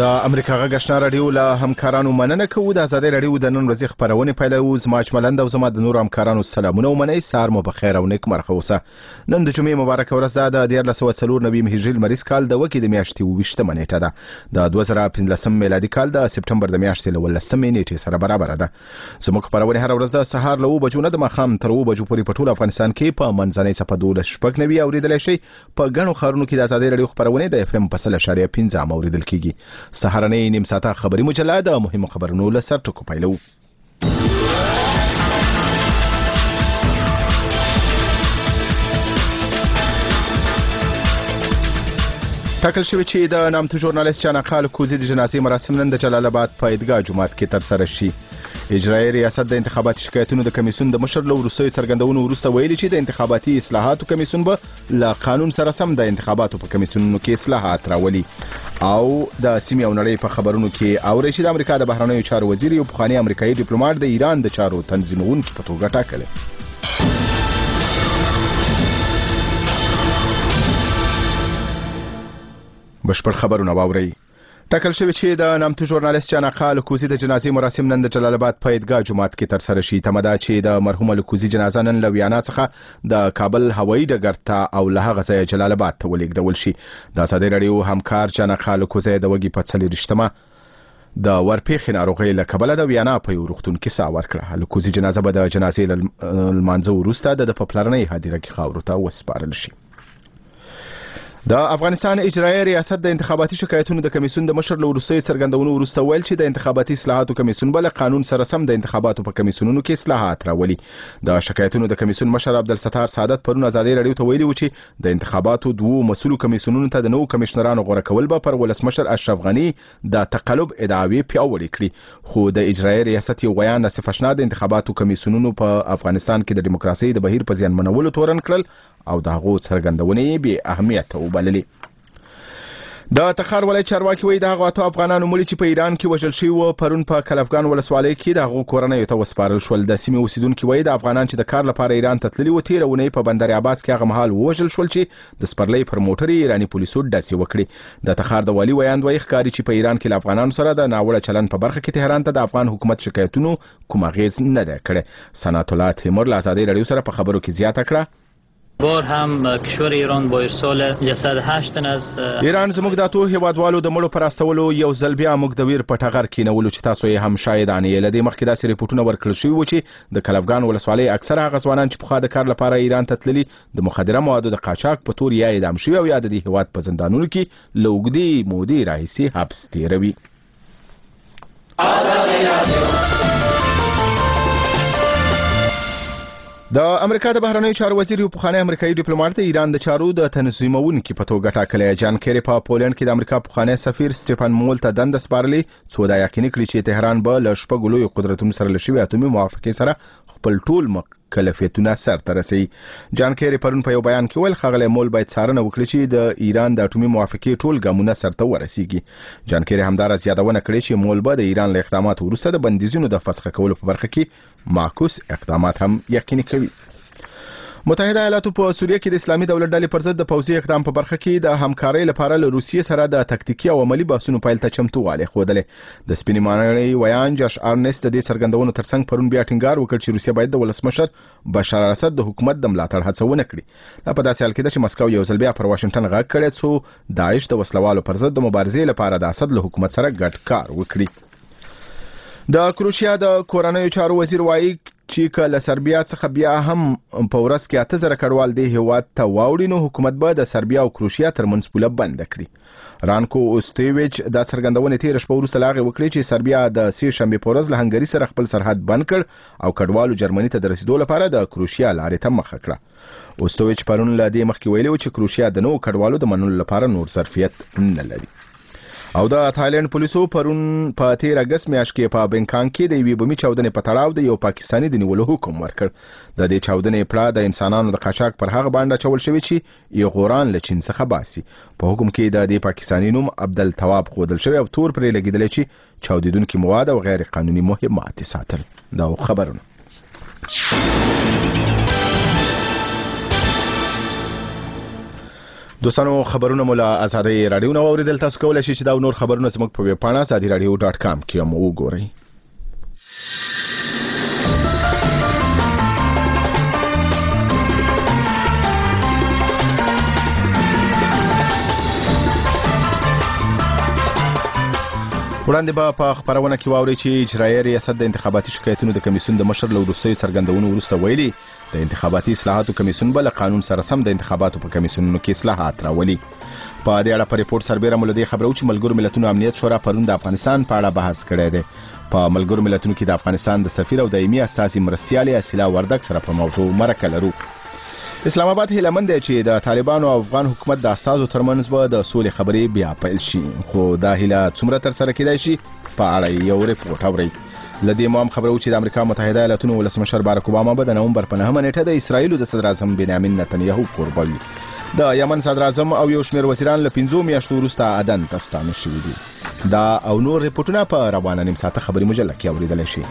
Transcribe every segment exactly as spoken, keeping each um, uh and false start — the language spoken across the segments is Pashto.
د امریکا غږ آشنا رادیو له همکارانو مننه کوو. د ازادۍ رادیو د نن ورځې خبرونه پیلوو. زما اجملند او زما د نور همکارانو سلامونه ومنئ. سهار مو بخیر او نیک مرغه اوسه. نن د جمعې مبارکه ورځ ده. د دیارلس سوه څلور نوي هجري لمریز کال د وکې د میاشتې اوویشتمه نیټه ده. د دوه زره پنځلسم میلادي کال د سپټمبر د میاشتې له اوولسمې نیټې سره برابره ده. زموږ خبرونه هره ورځ د سهار له اوو بجو نه د ماښام تر اوو بجو پورې په ټول افغانستان کې په منځنۍ څپه دولس شپږ نوي اوریدلی شئ. په ګڼو ښارونو کې د ازادۍ رادیو خبرونه د اف ام په سل اشاریه پنځه هم اوریدل کیږي. سهارنۍ نیم ساعته خبري مجله د مهمو خبرونو له سرټکو پیلوو. ټاکل شوی چې د نامتو ژورنالیست جانقال کوزي د جنازې مراسم نن د جلال آباد په عیدګاه جومات کې ترسره شي. اجرایي ریاست د انتخاباتي شکایتونو د کمیسیون د مشر له وروستیو څرګندونو وروسته ویلي چې د انتخاباتي اصلاحاتو کمیسیون به له قانون سره سم د انتخاباتو په کمیسیونونو کې اصلاحات راولي. او د سیمې او نړۍ په خبرونو کې اورئ چې د امریکا د بهرنیو چارو وزیر یو پخوانی امریکایي ډیپلوماټ د ایران د چارو تنظیمونکي په توګه ټاکلی. بشپړ خبرونه واورئ. ټاکل شوی چې د نامتو ژورنالیست جانقال کوزي د جنازې مراسم نن د جلال آباد په عیدګاه جومات کې ترسره شي. تمه ده چې د مرحوم کوزي جنازه نن له ویانا څخه د کابل هوایي ډګر ته او له هغه ځایه جلال آباد ته ولېږدول شي. د ازادۍ رادیو همکار جانقال کوزي د وږي په څلېرویشتمه د ورپېښې ناروغۍ له کبله د ویانا په یو روغتون کې ساه ورکړه. کوزي جنازه به د جنازې له لمانځه وروسته د په پلرنۍ هدیره کې خاورو ته وسپارل شي. د افغانستان اجرایي ریاست د انتخاباتي شکایتونو د کمیسیون د مشر له وروستیو څرګندونو وروسته ویل چې د انتخاباتي اصلاحاتو کمیسیون به له قانون سره سم د انتخاباتو په کمیسیونونو کې اصلاحات راولي. د شکایتونو د کمیسیون مشر عبدالستار سعادت پرون ازادۍ رادیو ته ویلي و چې د انتخاباتو دوو مسؤلو کمیسیونونو ته د نوو کمشنرانو غوره کول به پر ولسمشر اشرف غني د تقلب ادعاوې پیاوړې کړي. خو د اجرایي ریاست یو بیان نصف اشنا د انتخاباتو کمیسیونونو په افغانستان کې د دیموکراسۍ د بهیر په زیانمنولو تورن کړل او د هغو څرګندونې بې اهمیته وبللې. د تخار ولایت چارواکي وایي د هغو اتو افغانانو مړي چې په ایران کې وژل شوي وو پرون په کلفګان ولسوالۍ کې د هغو کورنیو ته وسپارل شول. د سیمې اوسیدونکي وایي د افغانان چې د کار لپاره ایران ته تللي وو تېره اونۍ په بندر عباس کې هغه مهال ووژل شول چې د سپرلۍ پر موټر یې ایراني پولیسو ډزې وکړې. د تخار د والي ویاند وایي ښکاري چې په ایران کې له افغانانو سره د ناوړه چلند په برخه کې تهران ته د افغان حکومت شکایتونو کوم اغېز نه دی کړی. صنعت الله تیمور له ازادۍ رادیو سره په خبرو کې زیاته کړه. بار هم کشور ایران با ارسال جسد هشت تن از ایران زموږ د اتو هیوادوالو د مړو پر استولو یو ځل بیا موږ د ویر په ټغر کېنولو چې تاسو یې هم شاهدان یې. له دې مخکې داسې ریپورټونه ورکړل شوي وو چې د کلفګان ولسوالۍ اکثره هغه ځوانان چې پخوا د کار لپاره ایران ته تللي د مخدره موادو د قاچاق په تور یا اعدام شوي او یا د دې هیواد په زندانونو کې له اوږدې مودې راهیسې حبس تېروي. د امریکا د بهرنیو چارو وزیر یو پخوانی امریکایي ډیپلوماټ د ایران د چارو د تنظیمونکي په توګه ټاکلی. جان کیری په پولند کې د امریکا پخوانی سفیر سټیفن مول ته دنده سپارلې څو دا یقیني کړي چې تهران به له شپږو لویو قدرتونو سره له شوې اتومي موافقې سره خپل ټول مکلفیتونه سرته رسوي. جان کیری پرون په یو بیان کې ویل ښاغلی مول باید څارنه وکړي چې د ایران د اټومي موافقې ټول ګامونه سرته ورسیږي. جان کیری همداراز یادونه کړې چې مول به د ایران له اقداماتو وروسته د بندیزونو د فسخ کولو په برخه کې معکوس اقدامات هم یقیني کوي. متحده ایالاتو په سوریه کې د اسلامي دولت ډلې پر ضد د پوځي اقدام په برخه کې د همکارۍ لپاره له روسیې سره د تکتیکي او عملی بحثونو پیل ته چمتووالی ښودلی. د سپینې ماڼۍ ویان جاش ارنست د دې څرګندونو ترڅنګ پرون بیا ټینګار وکړ چې روسیه باید د ولسمشر بشار الاسد د حکومت د ملاتړ هڅه ونه کړي. دا په داسې حال کې ده چې مسکو یو ځل بیا پر واشنګټن غږ کړی څو داعش د وسلوالو پر ضد د مبارزې لپاره د اسد له حکومت سره ګډ کار وکړي. د کروشیا د کورنیو چارو وزیر وایي چې کله سربیا څخه بیا هم په ورځ کې اته زره کډوال د هیواد ته واوړي نو حکومت به د سربیا او کروشیا ترمنځ پوله بنده کړي. رانکو اوستیویچ دا څرګندونه تېره شپه وروسته له هغې وکړې چې سربیا د سې شنبې په ورځ له هنګري سره خپل سرحد بند کړ او کډوالو جرمني ته د رسیدو لپاره د کروشیا لارې ته مخه کړه. اوستیویچ پرون له دې مخکې ویلي و چې کروشیا د نوو کډوالو د منلو لپاره نور ظرفیت نه لري. او د تایلند پولیسو پرون په تیر اگست میاشت کې په بنکاک کې د یوې بمي چاودنې په تړاو د یو پاکستاني د نیولو حکم ورکړ. د دې چاودنې پړه د انسانانو د قاچاق پر هغه باندې چول شوی چې ایغوران له چین څخه باسي. په حکم کې د دې پاکستاني نوم عبدالتواب ښودل شوی او تور پرې لګیدلی چې چاودیدونکي مواد او غیر قانوني مهمات ساتل. دا خبرونه دوستانو خبرونه مولا آزادۍ رادیو نو اوریدل تاسو کولای شئ چې دا نور خبرونه زموږ په ویب پاڼه ازادي رادیو ډاټ کام کې هم وګورئ. وړاندې به په خبرونه کې واوري چې اجرایي ریاست د انتخاباتي شکایتونو د کمیسیون د مشر له وروستیو څرګندونو وروسته ویلي د انتخاباتي اصلاحاتو کمیسیون به له قانون سره سم د انتخاباتو په کمیسیونونو کې اصلاحات راولي. په دې اړه په ریپورت سربېره مولدي خبرو چې ملګرو ملتونو امنیت شورا پرون د افغانستان په اړه بحث کړی دی. په ملګرو ملتونو کې د افغانستان د سفیر او دایمي استازي مرستیالي اسیلا وردک سره په موضوع مرکه لرو. اسلام آباد هیله مند دی چې د طالبانو او افغان حکومت د استازو ترمنځ به د سولې خبرې بیا پیل شي، خو دا هیله څومره تر سره کېدای شي په اړه یو ریپورت اورئ. لدې مو هم خبرو چې د امریکا متحده ایالاتونو ولسمشر باراک اوباما به د نومبر په نهمه نیټه د اسرایلو د صدر اعظم بنیامین نتنیاهو کوربه وي. د یمن صدر اعظم او یو شمېر وزیران له پنځو میاشتو وروسته عدن ته ستانه شوي دي. دا او نور ریپورټونه په روانه نیم ساعته خبري مجله کې اوریدلی شي.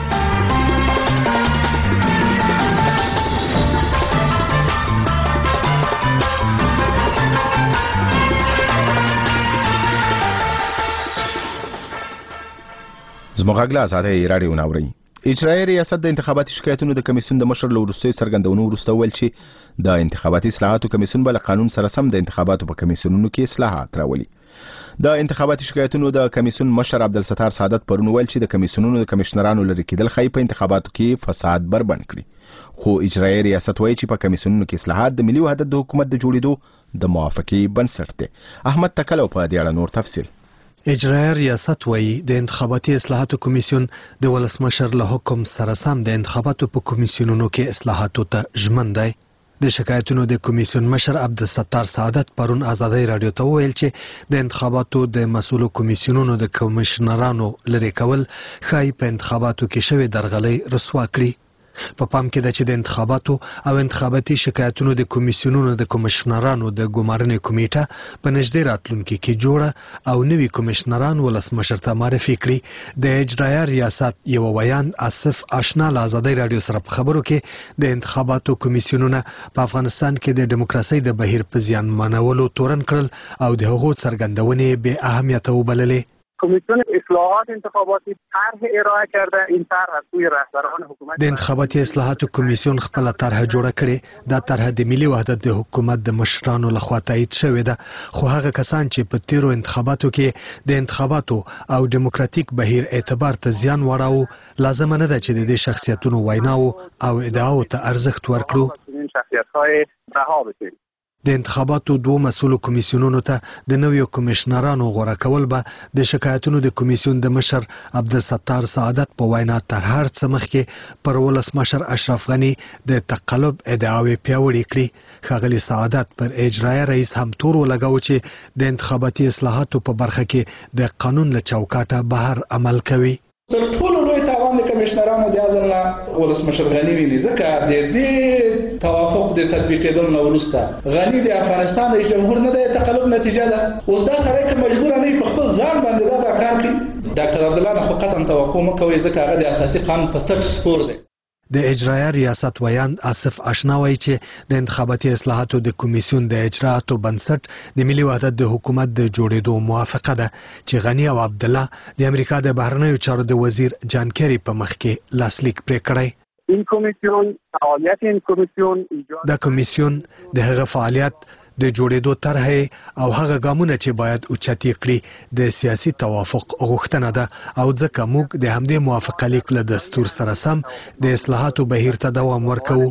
زموږ غږ له آزادۍ رادیو ناوري. اجرایي ریاست د انتخاباتي شکایتونو د کمیسیون د مشر له وروستیو څرګندونو وروسته ویل چې د انتخاباتي اصلاحاتو کمیسیون به له قانون سره سم د انتخاباتو په کمیسیونونو کې اصلاحات راولي. د انتخاباتي شکایتونو د کمیسیون مشر عبدالستار سعادت پرون ویل چې د کمیسیونونو د کمشنرانو لري کېدل ښایي په انتخاباتو کې فساد بربنډ کړي، خو اجرایي ریاست وایي چې په کمیسیونونو کې اصلاحات د ملي وحدت د حکومت د جوړېدو د موافقې بنسټ دی. احمد تکلو په دې اړه نور تفصیل. اجرایي ریاست وایي د انتخاباتي اصلاحاتو کمیسیون د ولسمشر له حکم سره سم د انتخاباتو په کمیسیونونو کې اصلاحاتو ته ژمن دی. د شکایتونو د کمیسیون مشر عبدالستار سعادت پرون آزادۍ رادیو ته وویل چې د انتخاباتو د مسؤلو کمیسیونونو د کمشنرانو لرې کول ښایي په انتخاباتو کې شوې درغلۍ رسوا کړي. په پام کې ده چې د انتخاباتو او انتخاباتي شکایتونو د کمیسیونونو د کمشنرانو د ګمارنې کمیټه په نږدې راتلونکي کې جوړه او نوي کمشنران ولسمشر ته معرفي کړي. د اجرایي ریاست یو ویان آصف آشنا له آزادۍ رادیو سره په خبرو کې د انتخاباتو کمیسیونونه په افغانستان کې د دیموکراسۍ د بهیر په زیانمنولو تورن کړل او د هغو څرګندونې بې اهمیته وبللې. کمیسیون اصلاحات انتخاباتی طرح ارائه کرده. این طرح از سوی رهبران حکومت د انتخاباتي اصلاحاتو کمیسیون خپل طرح جوړه کړې. دا طرح د ملي وحدت د حکومت د مشرانو لخوا تایید شوې ده، خو هغه کسان چې په تیرو انتخاباتو کې د انتخاباتو او دیموکراتیک بهیر اعتبار ته زیان وړاوه، لازم نه ده چې د دې شخصیتونو ویناو او ادعاو ته ارزښت ورکړو. شخصیت‌های رها بشیم. د انتخاباتو دوه مسؤلو کمیسیونونو ته د نویو کمشنرانو غوره کول به د شکایتونو د کمیسیون د مشر عبدالستار سعادت په وینا تر هر څه مخکې پر ولسمشر اشرف غني د تقلب ادعاوې پیاوړې کړي. ښاغلي سعادت پر اجرایي رئیس هم تور ولګاوه چې د انتخاباتي اصلاحاتو په برخه کې د قانون له چوکاټه بهر عمل کوي. تر ټولو لوی تاوان د کمشنرانو د ځل نه ولسمشر غني ویني، ځکه د دې توافق د تطبیقېدو نه وروسته غني د افغانستان رئیس جمهور نه د تقلب نتیجه ده. اوس دا سړی که مجبور نه په خپل ځان باندې دا کار کوي. ډاکټر عبدالله نه خو قطعا توقع مه کوئ، ځکه هغه د اساسي قانون په سټ سپور دی. د اجرایي ریاست ویان آصف آشنا وایي چې د انتخاباتي اصلاحاتو د کمیسیون د اجرااتو بنسټ د ملي وحدت د حکومت د جوړېدو موافقه ده چې غني او عبدالله د امریکا د بهرنیو چارو د وزیر جان کیری په مخ کې لاسلیک پرې کړی. این کمیسیون فعالیت این کمیسیون دا کمیسیون د هغه فعالیت د جوړېدو طرح او هغه ګامونه چې باید اوچتې کړي د سیاسي توافق غوښتنه ده، او ځکه موږ د همدې موافقه لیک له دستور سره سم د اصلاحاتو بهیر ته دوام ورکوو.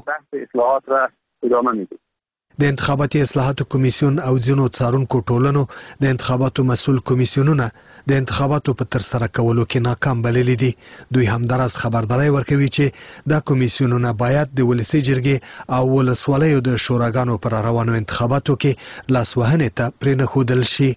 د انتخاباتي اصلاحاتو کمیسیون او ځینو څارونکو ټولنو د انتخاباتو مسؤل کمیسیونونه د انتخاباتو په ترسره کولو کې ناکام بللي دي. دوی همداراز خبرداری ورکوي چې دا کمیسیونونه باید د ولسي جرګې او ولسوالیو د شوراګانو پر روانو انتخاباتو کې لاسوهنې ته پرېنښودل شي.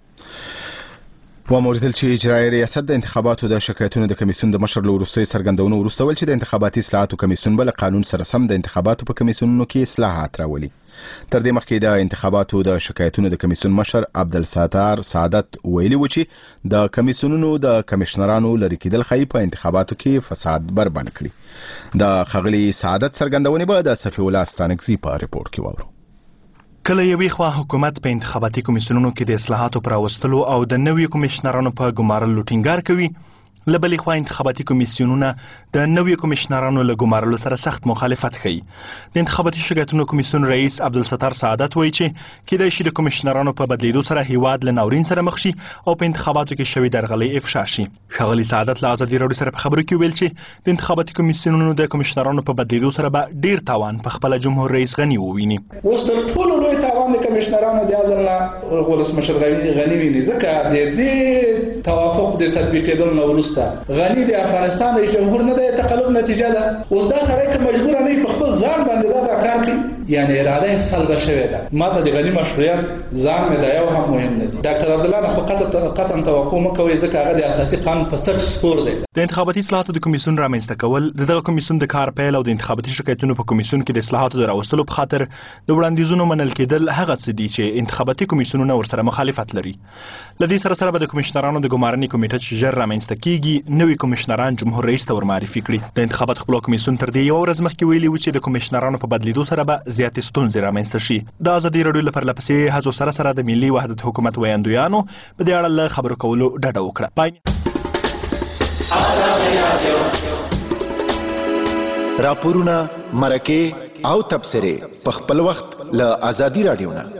وموریدل چې اجرایي ریاست د انتخاباتو د شکایتونو د کمیسیون د مشر له وروستیو څرګندونو وروسته ویل چې د انتخاباتي اصلاحاتو کمیسیون به له قانون سره سم د انتخاباتو په کمیسیونونو کې اصلاحات راولي. تر دې مخکې د انتخاباتو د شکایتونو د کمیسیون مشر عبدالستار سعادت ویلي و چې د کمیسیونونو د کمشنرانو لرې کېدل ښایي په انتخاباتو کې فساد بربنډ کړي. د ښاغلي سعادت څرګندونې به د صفي الله ستانکزي په ریپورټ کې واورو. کله یوې خوا حکومت په انتخاباتي کمیسیونونو کې د اصلاحاتو پر راوستلو او د نویو کمیشنرانو په ګمارلو ټینګار کوي، له بلې خوا انتخاباتي کمیسیونونه د نویو کمیشنرانو له ګمارلو سره سخت مخالفت ښیي. د انتخاباتي شکایتونو کمیسیون رئیس عبدالستار سعادت وایي چې کیدای شي د کمیشنرانو په بدلیدو سره هیواد له ناورین سره مخ شي او په انتخاباتو کې شوې درغلۍ افشا شي. ښاغلي سعادت له ازادي راډیو سره په خبرو کې ویل چې د انتخاباتي کمیسیونونو د کمیشنرانو په بدلیدو سره به ډیر تاوان په خپل جمهور رئیس غني وویني. اوس تر ټولو لوی تاوان د کمیشنرانو د ازل ولسمشر غني ویني، ځکه د دې توافق د تطبیقېدو نه وروسته غني د افغانستان رئیس جمهور نه د تقلب نتیجه ده. اوس دا سړی که مجبور نه په خپل ځان باندې دا کار کوي، یعنی اراده یې سلبه شوې ده. ما ته د غني مشروعیت ځان مې دا یو هم مهم نه دی. ډاکټر عبدالله نه خو قطعا توقع مه کوئ، ځکه هغه د اساسي قانون په سټ سپور دی. د انتخاباتي اصلاحاتو د کمیسیون رامنځته کول د دغه کمیسیون د کار پیل او د انتخاباتي شکایتونو په کمیسیون کې د اصلاحاتو د راوستلو په خاطر د وړاندیزونو منل کېدل هغه څه دي چې انتخاباتي کمیسیونونه ورسره مخالفت لري. له دې سره سره به د کمیشنرانو د ګمارنې کمیټه چې ژر رامنځته کیږي نوي کمیشنران جمهور رئیس ته ورمعرفي کړي. د انتخاباتو خپلواک کمیسیون تر دې یوه ورځ مخکې ویلي و چې د کمیشنرانو په بدلیدو سره به زیاتې ستونزې رامنځته شي. د ازادي راډیو له پرلهپسې هڅو سره سره د ملي وحدت حکومت ویاندویانو په دې اړه له خبرو کولو ډډه وکړه. راپورونه، مرکې او تبصرې په خپل وخت له ازادي راډیو نه.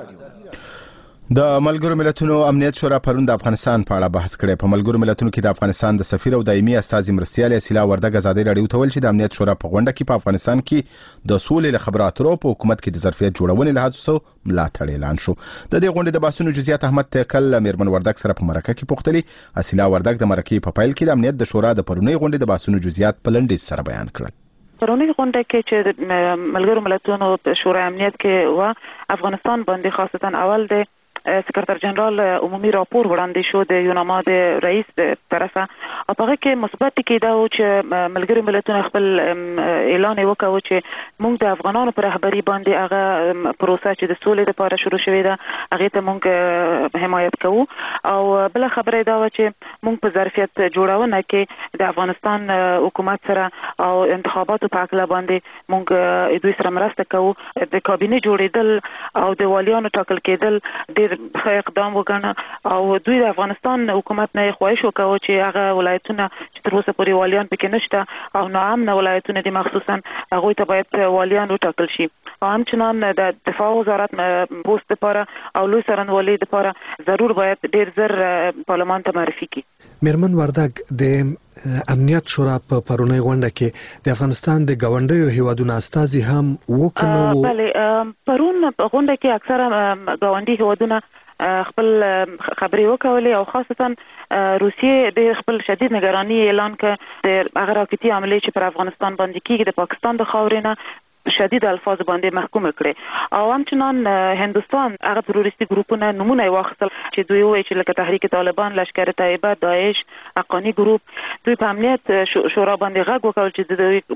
د ملګرو ملتونو امنیت شورا پرون د افغانستان په اړه بحث کړی. په ملګرو ملتونو کې د افغانستان د سفیر او دایمي استازي مرستیال اسیلا وردګ ازادي راډیو ته ویل چې د امنیت شورا په غونډه کې په افغانستان کې د سولې له خبرو اترو په حکومت کې د ظرفیت جوړونې له هڅو ملاتړ اعلان شو. د دې غونډې د بحثونو جزئیات احمد تکل میرمن وردګ سره په مرکه کې پوښتلي. اسیلا وردګ د مرکې په پیل کې د امنیت د شورا د پرونی غونډې د بحثونو جزئیات په لنډیز سره بیان کړل. پرونی غونډه کې چې ملګرو ملتونو شورا امنیت کې و افغانستان باندې خاصتا اول د سکرتر جنرال عمومي راپور وړاندې شو د یوناما د رئیس طرفه او په هغه کې مثبت کېده او چې ملګري ملتونه خپل اعلان وکړ چې موږ د افغانانو پر رهبری باندې هغه پروسه چې د سولې لپاره شروع شوې ده هغه ته موږ حمایت کوو. او بل خبره دا و چې موږ په ظرفیت جوړونه کې د افغانستان حکومت سره او انتخاباتو په اړه باندې موږ دوی سره مرسته کوو. د کابینه جوړېدل او د والیانو ټاکل کېدل ډېر ښه اقدام وګڼه او دوی د افغانستان حکومت نه خواهش وکاوه چې هغه ولایتونه چې تر اوسه پورې والیان پکې نشته او ناامنه ولایتونه دي مخصوصا هغوی ته باید والیان وټاکل شي. او همچنان د دفاع وزارت پوست لپاره او لوی څارنوالۍ لپاره ضرور باید ډېر زر پارلمان ته معرفي کړي. میرمن وردګ د امنیت شورا په پرونی غونډه کې د افغانستان د ګاونډیو هیوادونو استازي هم وکړو. بله پرون په غونډه کې اکثره ګاونډي هیوادونه خپل خبرې وکولې او خاصتا روسیې د خپل شدید نگرانی اعلان کړ د هغه راکټي حملې چې پر افغانستان باندې کیږي د پاکستان د خاورې نه شدید الفاظ باندې محکوم کړي او همچنان هندوستان هغه تروریستي ګروپونه نمونه واخیستل چې دوی وایي چې لکه تحریک طالبان، لشکر طیبه، داعش، حقانی ګروپ دوی په امنیت شورا باندې غږ وکړ چې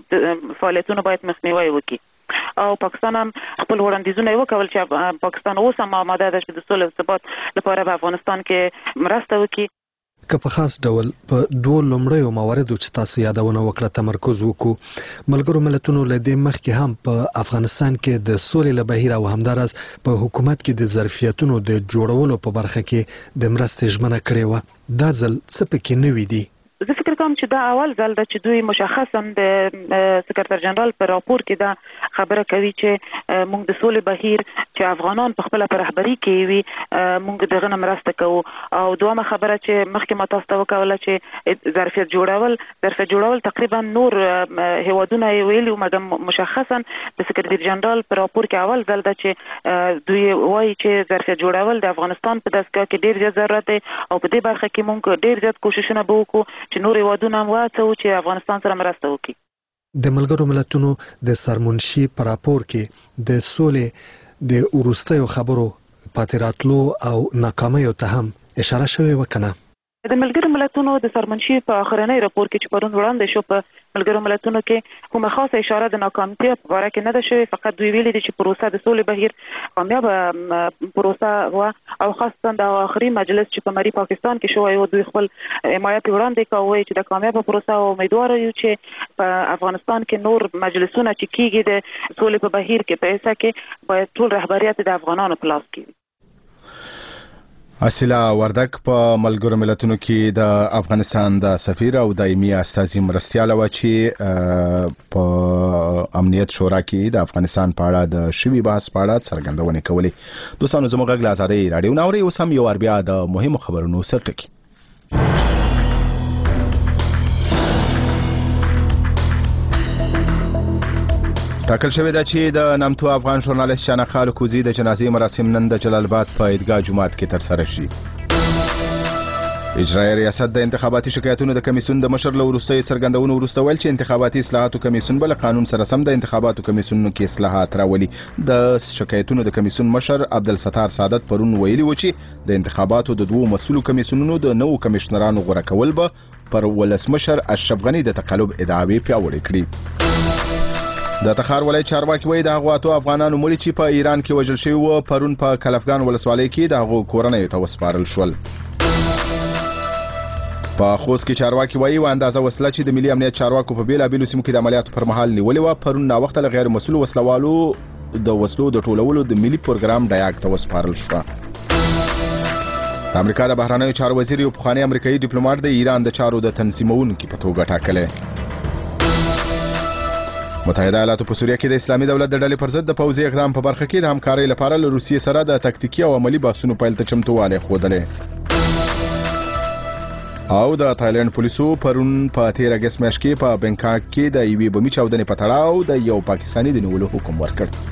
د فعالیتونو باید مخنیوي وکړي. او پاکستان هم خپل وړاندیزونه وکول چې پاکستان اوس هم آماده ده چې د سولې او ثبات لپاره په افغانستان کې مرسته وکړي. که په خاص ډول په دوه لومړیو مواردو چې تاسو یادونه وکړه تمرکز وکړو، ملګرو ملتونو له دې مخکې هم په افغانستان کې د سولې له بهیر او همداراز په حکومت کې د ظرفیتونو د جوړولو په برخه کې د مرستې ژمنه کړې وه. دا ځل څه پکې نوي دي؟ زه فکر کوم چې دا اول ځل ده چې دوی مشخصا د سکرتر جنرال په راپور کې دا خبره کوي چې موږ د سولې بهیر چې افغانان په خپل پر رهبری کې وي موږ دغه نه مرسته کوو. او دومره خبره چې مخکې ما تاسو ته وکوله چې ظرفیت جوړول ظرفیت جوړول تقریبا نور هیوادونه ویلي مګر مشخصا د سکرتر جنرال په راپور کې اول ځل ده چې دوی وایي چې ظرفیت جوړول د افغانستان په دستګاه کې ډیر زیات ضرورت دی او په دې برخه کې موږ ډیر زیات کوششونه به وکړو چې نور هیوادونه هم وهڅوو چې افغانستان سره مرسته وکړي. د ملګرو ملتونو د سرمنشي په راپور کې د سولې د وروستیو خبرو پاتې راتلو او ناکامیو ته هم اشاره شوې وه که نه؟ د ملګرو ملتونو د سرمنشي په اخرنۍ راپور کې چې پرون وړاندې شو په ملګرو ملتونو کې کومه خاصه اشاره د ناکامتیا په باره کې نه ده شوې، فقط دوی ویلي دي چې پروسه د سولې بهیر کامیابه پروسه وه او خاصتا د آخري مجلس چې په مری پاکستان کې شوی و دوی خپل حمایت وړاندې کوي چې د کامیابه پروسه او امیدوار یو چې په افغانستان کې نور مجلسونه چې کیږي د سولې په بهیر کې په ایسه کې باید ټول رهبریت د افغانانو په لاس کې. اصیلا وردک په ملګرو ملتونو کې د افغانستان د سفیر او دایمي استازي مرستیاله و چې په امنیت شورا کې د افغانستان په اړه د شوی بحث په اړه څرګندونه کولې. دوستانو زموږ غږ له آزادۍ رادیو ناوري اوس هم یو ور بیا د مهمو خبرونو سرټکی. ټاکل شوې ده چې د نامتو افغان ژورنالیست شانقه الکوزي د جنازې مراسم نن د جلال آباد په عیدګاه جومات کې ترسره شي. اجرایي ریاست د انتخاباتي شکایتونو د کمیسیون د مشر له وروستۍ څرګندونو وروسته ویل چې انتخاباتي اصلاحاتو کمیسیون بل قانون سره سم د انتخاباتو کمیسیونونو کې اصلاحات راولي. د شکایتونو د کمیسیون مشر عبدالستار سعادت پرون ویلي و چې د انتخاباتو د دوو مسؤلو کمیسیونونو د نوو کمشنرانو غوره کول به پر ولسمشر اشرف غني د تقلب ادعاوې پیاوړې کړي. د تخار ولایت چارواکي وایي د هغو اتو افغانانو مړي چې په ایران کې وژل شوي وو پرون په کلفګان ولسوالۍ کې د هغو کورنیو ته وسپارل شول. په خوست کې چارواکي وایي و اندازه وسله چې د ملي امنیت چارواکو په بیلابیلو سیمو کې د عملیاتو پر مهال نیولې وه پرون ناوخته له غیر مسؤلو وسلوالو د وسلو د ټولولو د ملي پروګرام ډایاک ته وسپارل شوه. د امریکا د بهرنیو چارو وزیر یو پخوانی امریکایي ډیپلوماټ د ایران د چارو د تنظیمونکي په توګه ټاکلی. متحده ایالاتو په سوریه کې د اسلامي دولت د ډلې پر ضد د پوځي اقدام په برخه کې د همکارۍ لپاره له روسیې سره د تکتیکي او عملي بحثونو پیل ته چمتووالی ښودلی. او د تایلند پولیسو پرون په تیر اګست میاشت کې په بنکاک کې د یوې بمي چاودنې په تړاو د یو پاکستاني د نیولو حکم ورکړ.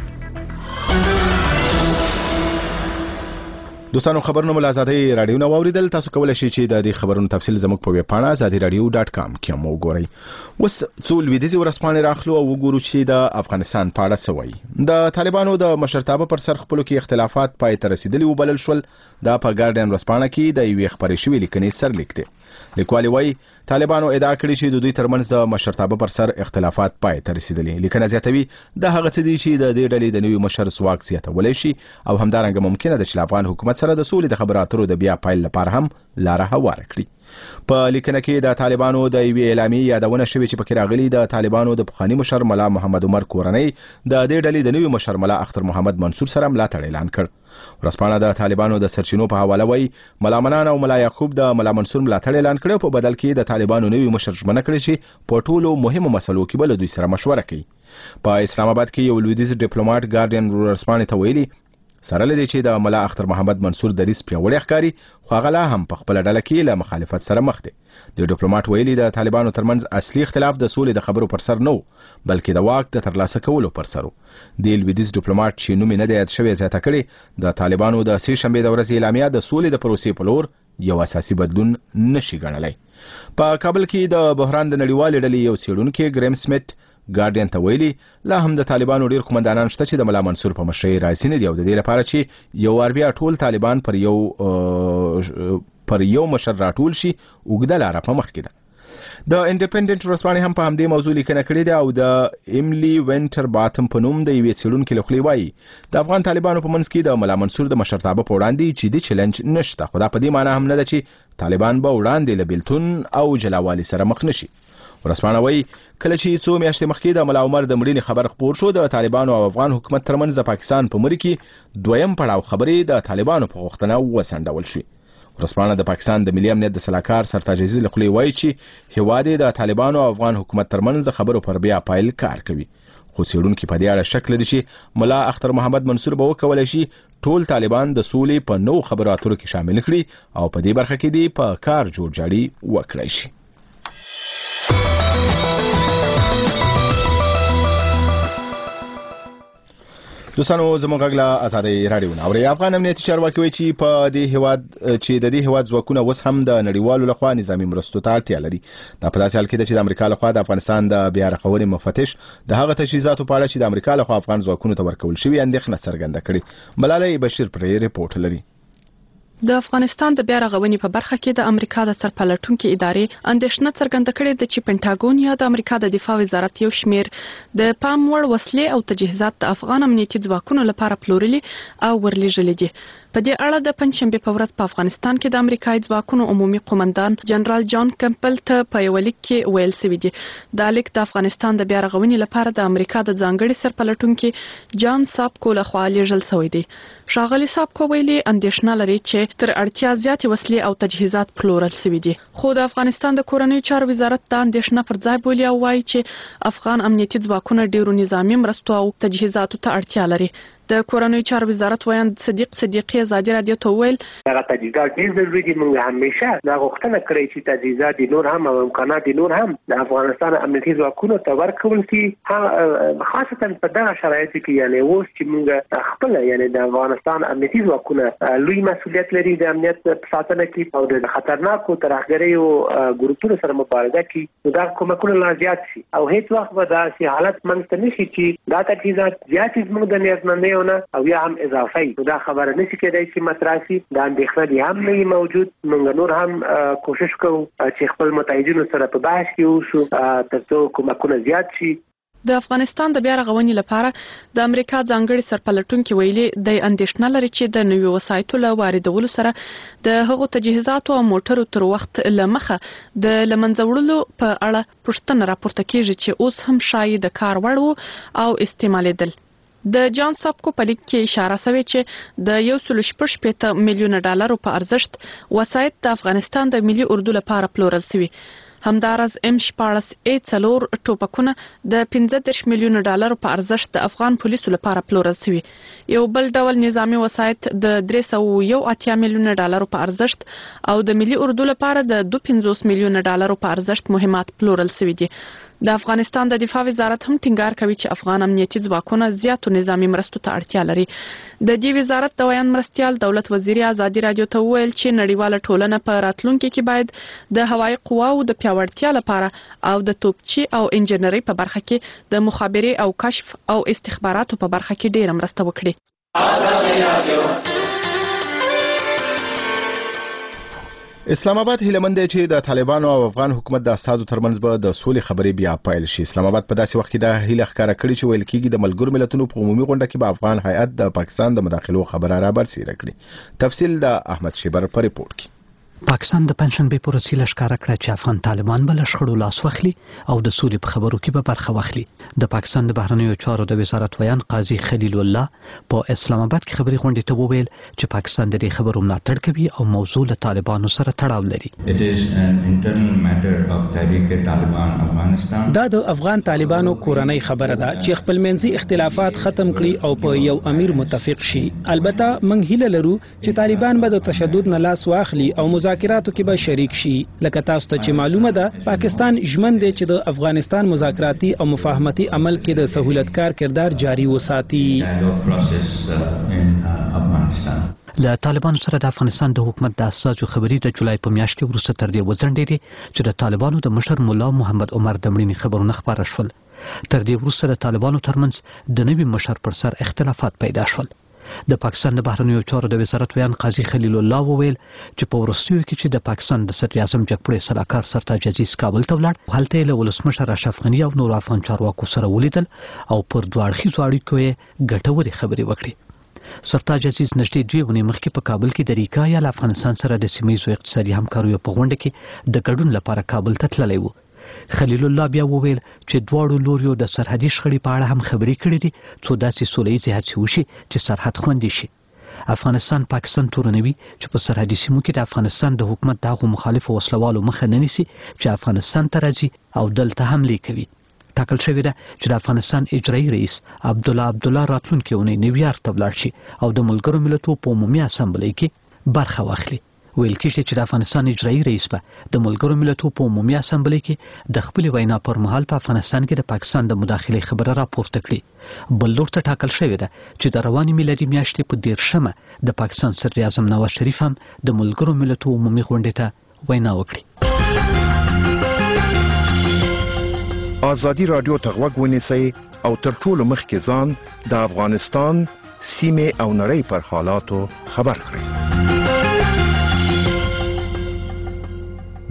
دوستانو خبرونه مل آزادۍ رادیو نو اوریدل. تاسو کولای شئ چې د دې خبرونو تفصیل زموږ په ویب پاڼه آزادي رادیو ډاټ کام کې هم وګورئ. اوس څو لویدیځي ورځپاڼې راخلو او وګورو چې د افغانستان په اړه څه وایي. د طالبانو د مشرتابه پر سر خپلو کې اختلافات پای ته رسیدلي وبلل شول. دا په ګارډین ورځپاڼه کې د یوې خپرې شوې لیکنې سرلیک دی. لیکوالي وایي طالبانو ادعا کړې چې د دوی ترمنځ د مشرتابه پر سر اختلافات پای ته رسیدلي. لیکنه زیاتوي د هغه څه دي چې د دې ډلې د نوي مشر ځواک زیاتولی شي او همدارنګه ممکنه ده چې افغان حکومت سره د سولې د خبرو اترو د بیا پیل لپاره هم لاره هواره کړي. په لیکنه کې د طالبانو د یوې اعلامیې یادونه شوې چې پکې راغلي د طالبانو د پخواني مشر ملا محمد عمر کورنۍ د دې ډلې د نوي مشر ملا اختر محمد منصور سره ملاتړ اعلان کړ. ورځپاڼه د طالبانو د سرچینو په حواله وایي ملا منان او ملا یعقوب د ملا منصور ملاتړ اعلان کړ په بدل کې د طالبانو نوي مشر ژمنه کړې چې په ټولو مهمو مسلو کې به له دوی سره مشوره کوي. په اسلام آباد کې یو لویدیځ ډیپلوماټ ګارډین ورځپاڼې ته ویلي سره لدی چې د ملا اختر محمد منصور دریس پیاوړی ښکاري خو هغه لا هم په خپل ډله کې له مخالفت سره مخ دی. د ډیپلوماټ ویلي د طالبانو ترمنځ اصلي اختلاف د سولې د خبرو پر سر نه بلکې د واک د ترلاسه کولو پر سر. د لویدیځ ډیپلوماټ چې نوم نه دی یاد شوی زیاته کړي د طالبانو د سې شنبې د ورځې اعلامیه د سولې د پروسې په لور یو اساسي بدلون نشي ګڼلی. په کابل کې د بحران د نړیوالې ډلې یو څېړونکی ګریم سمیت ګارډین ته ویلي لا هم د طالبانو ډیر قومندانان شته چې د ملا منصور په مشرۍ راځي نه دي او د دې لپاره چې یو وار بیا ټول طالبان پر یو پر یو مشر راټول شي اوږده لاره په مخ کې ده. د انډیپندنت ورځپاڼې هم په همدې موضوع لیکنه کړې ده او د ایملی وینټر باتم په نوم د یوې څېړونکي له خولې وایي د افغان طالبانو په منځ کې د ملا منصور د مشرتابه په وړاندې جدي چلنج نشته خو دا په دې معنی هم نه ده چې طالبان به وړاندې له بیلتون او جلاوالي سره مخ نشي. ورځپاڼه وایي کله چې څو میاشتې مخکې د ملا عمر د مړینې خبر خپور شو د طالبانو او افغان حکومت ترمنځ د پاکستان په مری کې دویم پړاو خبرې د طالبانو په غوښتنه وسنډول شوې. ورځپاڼه د پاکستان د ملي امنیت د سلاکار سرتاج عزیز له خولې وایي چې هیواد د طالبانو او افغان حکومت ترمنځ د خبرو پر بیا پایل کار کوي. خو څېړونکي په دې اړه شک لري چې ملا اختر محمد منصور به وکولی شي ټول طالبان د سولې په نو خبرو اترو کې شامل کړي او په دې برخه کې دې په کار جوړجاړي وکړای شي. دوستانو زموږ غږ له آزادۍ رادیو ناوري. افغان امنیتي چارواکي وایي چې په دې هیواد چې د دې هیواد ځواکونه اوس هم د نړیوالو لخوا نظامي مرستو ته اړتیا لري. دا په داسې حال کې ده چې د امریکا لخوا د افغانستان د بیا رغونې مفتش د هغه تجهیزاتو په اړه چې د امریکا لخوا افغان ځواکونو ته ورکول شوي اندېښنه څرګنده کړې. ملالۍ بشیر پرې ریپورټ لري. د افغانستان د بیا رغونې په برخه کې د امریکا د سرپلټونکو ادارې اندېښنه څرګنده کړې ده چې پینټاګون یا د امریکا د دفاع وزارت یو شمیر د پام وړ وسلې او تجهیزات د افغان امنیتي ځواکونو لپاره پلورلي او ورلېږلي دي. په دې اړه د پنځشنبه په ورځ په افغانستان کې د امریکایي ځواکونو عمومي قومندان جنرال جان کمپل ته په یو لیک کې ویل شوی دی. دا لیک د افغانستان د بیا رغونې لپاره د امریکا د ځانګړي سرپلټونکو جان سابکو لخوا لیږل شوی دی. ښاغلي سابکو ویلي اندېښنه لري چې تر اړتیا زیاتې وسلې او تجهیزات پلورل شوي دي. خو د افغانستان د کورنیو چارو وزارت دا اندېښنه پر ځای بولي او وایي چې افغان امنیتي ځواکونه ډیرو نظامی مرستو او تجهیزاتو ته اړتیا لري. د کورنیو چارو وزارت وایي صدیق صدیقی ازادي رادیو ته ویل هغه تجهیزات ډیر ضروري دي. موږ همیشه دا غوښتنه کړې چې تجهیزات دي نور هم او امکانات دي نور هم د افغانستان امنیتي ځواکونو ته ورکول شي، خاصتا په دغه شرایطو کې یعنی اوس چې موږ خپل یعنی د افغانستان امنیتي ځواکونه لوی مسؤلیت لري د امنیت په ساتنه کې او د خطرناکو ترهګریو ګروپونو سره مبارزه کې دا کومکونه لا زیات شي او هیڅ وخت به داسې حالت منځته نشي چې دا تجهیزات زیات زموږ د نیازمندۍ او یا هم اضافي دا خبره نشي کېدای چې متراسي دا اندېښنه دي هم نه موجود. موږ نور هم کوشش کوو چې خپل متحدینو سره په بحث کې اوسو ترڅو کومکونه زیات شي. د افغانستان د بیا رغونې لپاره د امریکا ځانګړي سرپلټونکو ویلي د اندېښنه لري چې د نویو وسایطو له واردولو سره د هغو تجهیزاتو او موټرو تر وخت لمخه د لمنځوړلو په اړه پوښتنه راپورته کیږي چې اوس هم شاید د کار وړ او استعمالېدل. د جان سابکو په لیک کې اشاره شوې چې د یو سل شپږ پېته میلیونه ډالرو په ارزښت وسایط د افغانستان د ملي اردو لپاره پلورل شوي. همدارس ام شپاړس ای څلور ټوپکونه د پنځه دېرش میلیونه ډالرو په ارزښت د افغان پولیسو لپاره پلورل شوي. یو بل ډول نظامی وسایط د درې سوه یو اتیا میلیونه ډالرو په ارزښت او د ملي اردو لپاره د دوه پنځوس میلیونه ډالرو په ارزښت مهمات پلورل شوي دي. د افغانستان د دفاع وزارت هم ټینګار کوي چې افغان امنیتي ځواکونه زیاتو نظامی مرستو ته اړتیا لري. د دې وزارت د ویان مرستيال دولت وزیر ازادي رادیو ته ویل چې نړیواله ټولنه په راتلونکي کې باید د هوایي قواو د پیاوړتیا لپاره او د توپچي او انجنیري په برخه کې د مخابرې او کشف او استخباراتو په برخه کې ډیره مرسته وکړي. اسلام آباد هیلمند دی چې د طالبانو او افغان حکومت د اساسو ترمنځ به د سولې خبرې بیا پایل شي. اسلام آباد په داسې وخت کې د هیله ښکارا کړی چې ویل کېږي د ملګرو ملتونو په عمومي غونډه کې به افغان هیئت د پاکستان د مداخلو خبره را برسېره کړي. تفصیل د احمد شیبر په ریپورت کې. پاکستان د پنځشنبه پر ورځ هیله ښکاره کړه چې افغان طالبان به له شخړو لاس واخلي او د سولې په خبرو کې به برخه واخلي. د پاکستان د بهرنیو چارو د وزارت ویان قاضي خلیل الله په اسلام آباد کې خبري غونډې ته وویل چې پاکستان د دې خبرو ملاتړ کوي او موضوع له طالبانو سره تړاو لري. دا د افغان طالبانو کورنۍ خبره ده چې خپلمنځي اختلافات ختم کړي او په یو امیر متفق شي. البته موږ هیله لرو چې طالبان به د تشدد نه لاس واخلي او مذاکراتو کې به شریک شي. لکه تاسو ته چې معلومه ده پاکستان ژمن دی چې د افغانستان مذاکراتي او مفاهمتي عمل کې د سہولتکار کردار جاری وساتي. له طالبانو سره د افغانستان د حکومت د اساسو خبري د جولای په میاشت کې وروسته تر دې وځنډېدې چې د طالبانو د مشر مولا محمد عمر د مړینې خبرونه خبره شول. تر دې وروسته د طالبانو ترمنځ د نوي مشر پر سر اختلافات پیدا شول. د پاکستان د بهرنیو چارو د وزارت ویان قاضي خلیل الله وویل چې په وروستیو کې چې د پاکستان د صدر اعظم جګپړې سلاکار سرتاج عزیز کابل ته ولاړ، هلته له ولسمشر اشرف غني او نور افغان چارواکو سره ولیدل او پر دوه اړخیزو اړیکو یې ګټورې خبرې وکړې. سرتاج عزیز نږدې دوه ونې مخکې په کابل کې د ریکا یا افغانستان سره د سیمه‌ییزو اقتصادي همکاریو په غونډه کې د ګډون لپاره کابل ته تللی و. خلیل الله بیا وویل چې دواړو لوریو د سرحدي شخړې په اړه هم خبرې کړې دي څو داسې سوله ییزې هڅې وشي چې سرحد خوندي شي. افغانستان پاکستان تورنوي چې په سرحدي سیمو کې د افغانستان د حکومت دغه مخالفو وسلوالو مخه نه نیسي چې افغانستان ته راځي او دلته حملې کوي. ټاکل شوې ده چې د افغانستان اجرایي رئیس عبدالله عبدالله راتلونکي اونۍ نیویارک ته ولاړ شي او د ملګرو ملتونو په عمومي اسامبلۍ کې برخه واخلي. ویل کېږي چې د افغانستان اجرایي رئیس به د ملګرو ملتونو په عمومي اسامبلۍ کې د خپلې وینا پر مهال په افغانستان کې د پاکستان د مداخلې خبره راپورته کړي. بل لور ته ټاکل شوې ده چې د روانې میلادي میاشتې په دېرشمه د پاکستان صدر اعظم نواز شریف هم د ملګرو ملتونو عمومي غونډې ته وینا وکړي. ازادي رادیو ته غوږ ونیسئ او تر ټولو مخکې ځان د افغانستان سیمې او نړۍ پر حالاتو خبر کړئ.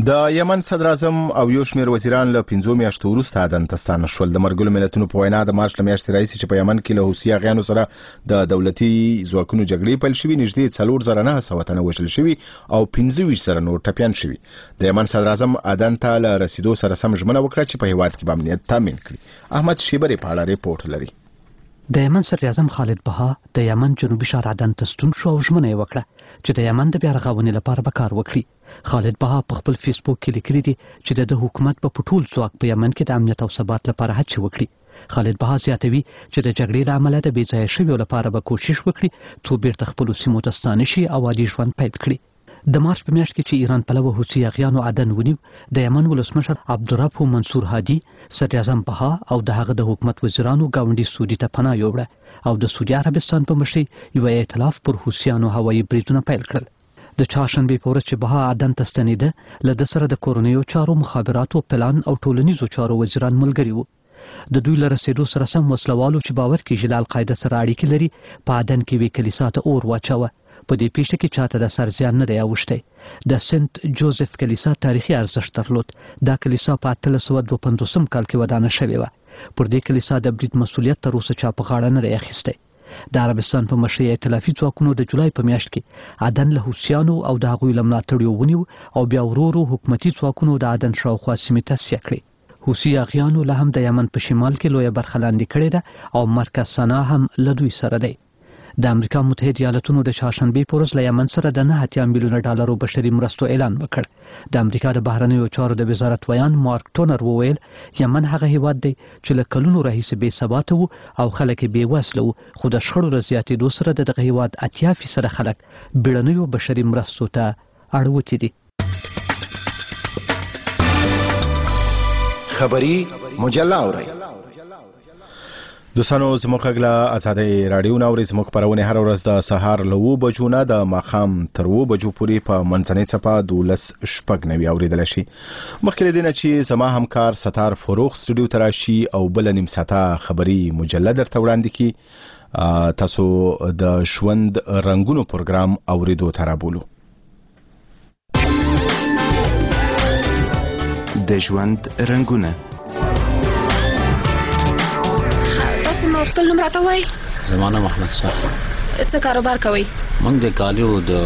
د یمن صدر اعظم او یو شمېر وزیران له پنځو میاشتو وروسته عدن ته ستانه شول. د ملګرو ملتونو په وینا د مارچ له میاشتې راهیسې چې په یمن کې له حوثي اغیانو سره د دولتي ځواکونو جګړې پیل شوې، نږدې څلور زره نهه سوه تنه وژل شوي او پنځه ویشت زره نور ټپیان شوي. د یمن صدر اعظم عدن ته له رسیدو سره سم ژمنه وکړه چې په هیواد کې به امنیت تامین کړي. احمد شیبري په اړه ریپورت لري. د یمن صدر اعظم خالد بها د یمن جنوبي ښار عدن ته ستون شو او ژمنه یې وکړه چې د یمن د بیا رغونې لپاره به کار وکړي. خالد بها په خپل فیسبوک کې لیکلي دي چې د حکومت په ټول ځواک په یمن کې د امنیت او ثبات لپاره هڅې وکړي. خالد بها زیاتوي چې د جګړې له امله د بې ځایه شویو لپاره به کوشش وکړي څو بیرته خپلو سیمو ته ستانه شي او عادي ژوند پیل کړي. د مارچ په میاشت کې چې ایران پلوه حوثي اغیانو عدن ونیو، د یمن ولسمشر عبدالرب منصور هادي صدر اعظم بها او د هغه د حکومت وزیرانو ګاونډي سعودي ته پناه یووړه او د سعودي عربستان په مشرۍ یو ائتلاف پر حوثیانو هوایي بریدونه پیل کړل. د چهارشنبې په ورځ چې بها عدن ته ستنېده، له ده سره د کورنیو چارو، مخابراتو، پلان او ټولنیزو چارو وزیران ملګري وو. د دوی له رسېدو سره سم وسلوالو چې باور کېږي له القاعده سره اړیکې لري، په عدن کې یوې کلیسا ته اور واچوه. په دې پیښه کې چاته د سر زیان نه دی اوښتی. د سنت جوزف کلیسا تاریخي ارزښت درلود. دا کلیسا په اتلس سوه دوه پنځوسم کال کې ودانه شوې وه. پر دې کلیسا د برید مسؤلیت تر اوسه چا په غاړه نه دی اخیستی. د عربستان په مشرۍ ائتلافي ځواکونو د جولای په میاشت کې عدن له حوثیانو او د هغوی له ملاتړیو ونیو او بیا ورو ورو حکومتي ځواکونو د عدن شاوخوا سیمې تصفیه کړې. حوثي اغیانو لا هم د یمن په شمال کې لویه برخه لاندې کړې ده او مرکز سنا هم له دوی سره دی. د امریکا متحده ایالتونو د چهارشنبې په ورځ له یمن سره د نه اتیا میلیونه ډالرو بشري مرستو اعلان وکړ. د امریکا د بهرنیو چارو د وزارت ویان مارک ټونر وویل یمن هغه هیواد دی چې له کلونو راهیسې بې ثباته وو او خلک یې بې وسله وو، خو د شخړو له زیاتېدو سره د دغه هیواد اتیا فیصده خلک بیړنیو بشري مرستو ته اړوتي دي. خبری مجله اورئ. دوستانو زموږ غږ له ازادۍ راډیو نه اورئ. زموږ خپرونې هره ورځ د سهار له اوو بجو نه د ماښام تر اوو بجو پورې په منځنۍ څپه دولس شپږ نوي اورېدلی شي. مخکې له دې نه چې زما همکار ستار فروغ سټوډیو ته راشي او بله نیم ساعته خبري مجله درته وړاندې کړي، تاسو د ژوند رنګونو پروګرام اورېدو ته رابولو. د ژوند رنګونه. خپل نوم راته وای. زمانه محمد شاه. څه کاروبار کوي؟ موږ د کالیو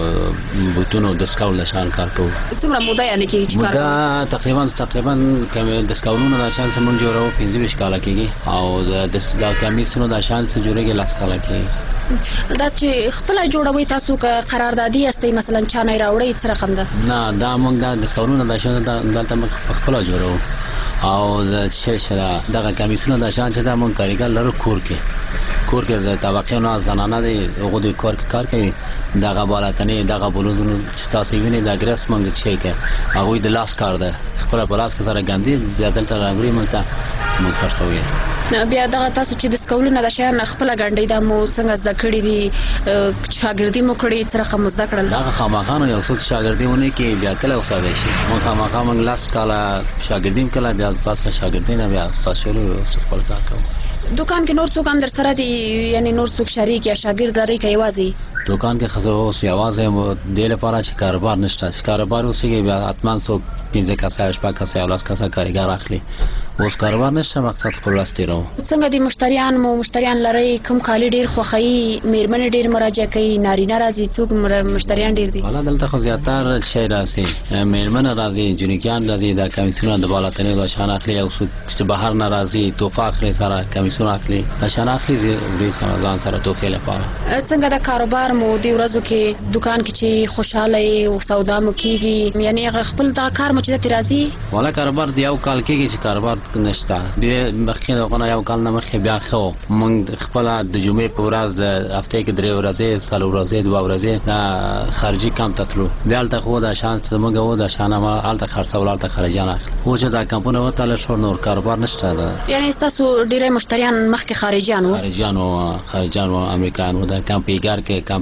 د بوتونو د سکاول شان کار کوو. څومره موده یعنی کېږي چې کار کوو؟ موده تقریبا تقریبا د سکاولونو د شان سره موږ جوړو پنځه ویشت کاله کېږي او د د کمیسونو د شان سره جوړېږي لس کاله کېږي. دا چې خپل جوړوي تاسو که قراردادي استي مثلا چا نه راوړي څه رقم ده؟ نه دا موږ د سکاولونو د شان دلته موږ خپل جوړو او د شیشه دغه کمیسونه د شان چې د مون کاریګر لرو کور کې کور کې د طبقه نه زنانه دی هغه د کور کې کار کوي. دغه بالاتنه دغه بلوزونو چې تاسو وینئ د ګرس مونږ چې کې هغه د لاس کار ده، خپل په لاس کې سره ګاندي بیا دلته راغلي مونږ ته مونږ خرڅوي. بیا دغه تاسو چې د سکولونو د شان خپل ګاندي د مو څنګه زده کړی دي، شاګردي مو کړی څه رقم زده کړل؟ دغه خامخانو یو څوک شاګردي ونه کې بیا کله استاد شي. مونږ خامخا مونږ لاس کاله شاګردیم کله بیا پاسه شاګردین بیا تاسو خپل کار کوو. دکان کې نور څوک هم در سره دي، یعنی نور څوک شریک یا شاګرد لري که یوازې؟ دکان کې خزه اوس یوازې مو د لپاره چې کاروبار نشته، چې کاروبار اوسېږي بیا حتما څوک پنځه کسه شپږ کسه یا لس کسه کارګر اخلي. اوس کاروبار نشته، مقصد خپل ورځ تېروو. څنګه دي مشتریان مو مشتریان لرئ؟ کوم کالي ډېر خوښوي؟ مېرمنې ډېر مراجعه کوي؟ نارینه راځي؟ څوک مشتریان ډېر دي؟ والا دلته خو زیاتره شی راځي، مېرمنې راځي، جنکیان راځي، د کمیسونه د بالاتنې د شان اخلي او څوک چې بهر نه راځي توفه اخلي سره کمیسونه اخلي د شان اخلي زی سره ځان سره توفه لپاره. څنګه د کاروبار مو د ورځو کې دکان کې چې خوشاله او سودا مو کیږي، یعنی خپل دا کار مو چې راځي؟ والا کاروبار دی یو کال کېږي چې کاروبار نشته، بیا مخکې دغه یو کال نه مخکې بیا خو موږ خپل د جمعې په ورځ د هفته کې درې ورځې څلور ورځې دوه ورځې د خارجي کام تتلو بیا الته خو د شان موږ وو د شان ما الته خرڅول الته خارجان اخلي. خو چې دا کمپونه وته له شور نور کاروبار نشته ده. یعنی تاسو ډیره مشتریان مخکې خارجيان وو؟ خارجيان او خارجيان او امریکایان وو د کمپیګر کې کمپ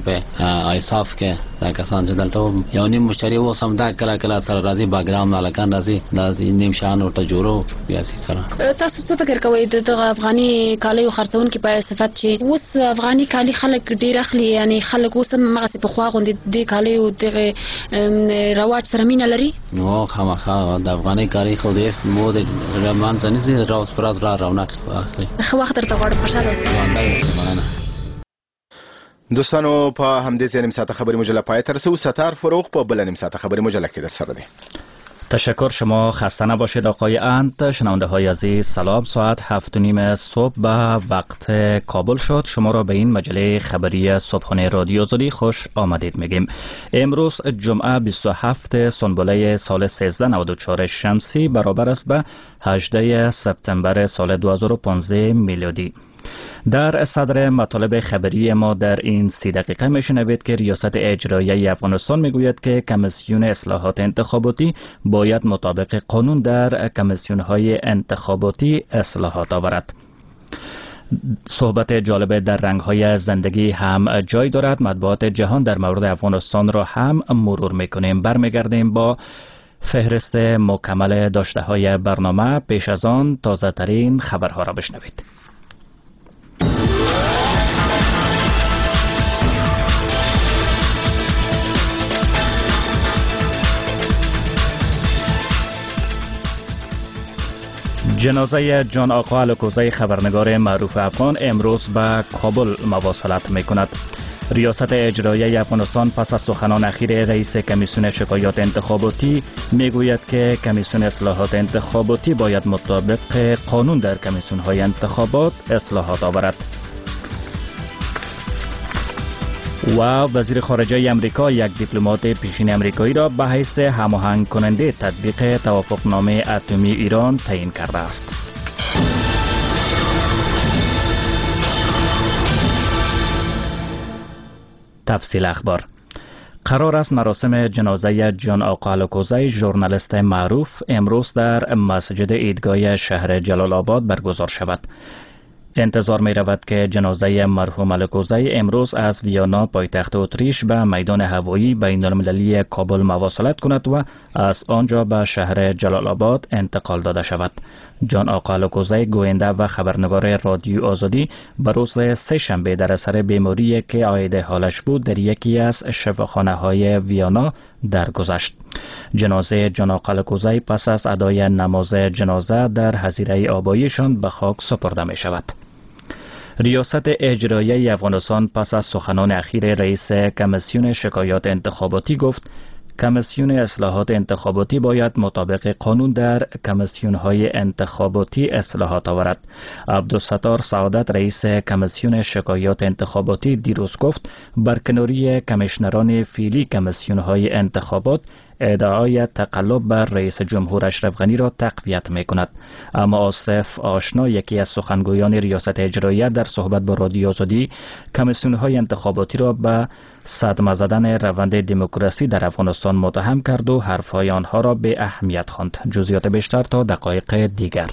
کمپ ایصاف کې دا کسان چې دلته یو نیم مشتری و سم دا کلا کلا سره راځي باګرام نالکان راځي دا نیم شان ورته جوړو بیا سي سره. تاسو څه فکر کوئ د افغاني کالیو خرڅون کې په صفت چې اوس افغاني کالي خلک ډیر اخلي یعنی خلک اوس مغه په خوا غوندي د کالیو دغه رواج سره مینه لري؟ نو خامخا د افغاني کالي خو دې مو د رمان ځنې راوس پراز را رونق اخلي. خو وخت تر غوړ خوشاله اوسئ. دوستانو په همدې ځای نیم ساعته خبری مجله پای ته رسو. ستار فروغ په بل نیم ساعته خبری مجله کې در سره دی. تشکر. شما خسته نباشید آقای انت. شنونده های عزیز سلام. ساعت هفت و نیم صبح به وقت کابل شد. شما را به این مجله خبری صبحانه رادیو آزادی خوش آمدید میگیم. امروز جمعه بیست و هفتم سنبله سال سیزده نود و چهار شمسی برابر است به هجدهم سپتامبر سال دو هزار و پانزده میلادی. در صدر مطالب خبری ما در این سی دقیقه میشنوید که ریاست اجرایی افغانستان میگوید که کمیسیون اصلاحات انتخاباتی باید مطابق قانون در کمیسیون‌های انتخاباتی اصلاحات آورد. صحبت جالب در رنگ‌های زندگی هم جای دارد. مطبوعات جهان در مورد افغانستان را هم مرور میکنیم. برمیگردیم با فهرست مکمل داشته‌های برنامه. پیش از آن تازه ترین خبرها را بشنوید. جنازه جان آقا الکوزی خبرنگار معروف افغان امروز به کابل مواصلت می کند. ریاست اجرایی افغانستان پس از سخنان اخیر رئیس کمیسیون شکایات انتخاباتی می گوید که کمیسیون اصلاحات انتخاباتی باید مطابق قانون در کمیسیون های انتخابات اصلاحات آورد. و وزیر خارجه امریکا یک دیپلمات پیشین امریکایی را به حیث هماهنگ کننده تطبیق توافقنامه اتمی ایران تعیین کرده است. تفصیل اخبار. قرار است مراسم جنازه جان آقا الکوزی ژورنالیست معروف امروز در مسجد عیدگاه شهر جلال آباد برگزار شود. انتظار می رود که جنازه مرحوم الکوزی امروز از ویانا پایتخت اتریش به میدان هوایی بین المللی کابل مواصلت کند و از آنجا به شهر جلال آباد انتقال داده شود. جان آقا الکوزی گوینده و خبرنگار رادیو آزادی به روز سه شنبه در اثر بیماری که عاید حالش بود در یکی از شفاخانه های ویانا درگذشت. جنازه جان آقا الکوزی پس از ادای نماز جنازه در حظیره آباییشان به خاک سپرده می شود. ریاست اجرایی افغانستان پس از سخنان اخیر رئیس کمیسیون شکایات انتخاباتی گفت کمیسیون اصلاحات انتخاباتی باید مطابق قانون در کمیسیون‌های انتخاباتی اصلاحات آورد. عبدالستار سعادت رئیس کمیسیون شکایات انتخاباتی دیروز گفت برکناری کمیشنران فعلی کمیسیون‌های انتخابات ادعای تقلب بر رئیس جمهور اشرف غنی را تقویت می کند. اما آصف آشنا یکی از سخنگویان ریاست اجرایی در صحبت با رادیو آزادی کمیسیون‌های انتخاباتی را به صدمه زدن روند دموکراسی در افغانستان متهم کرد و حرفهای آنها را به اهمیت خواند. جزئیات بیشتر تا دقایق دیگر.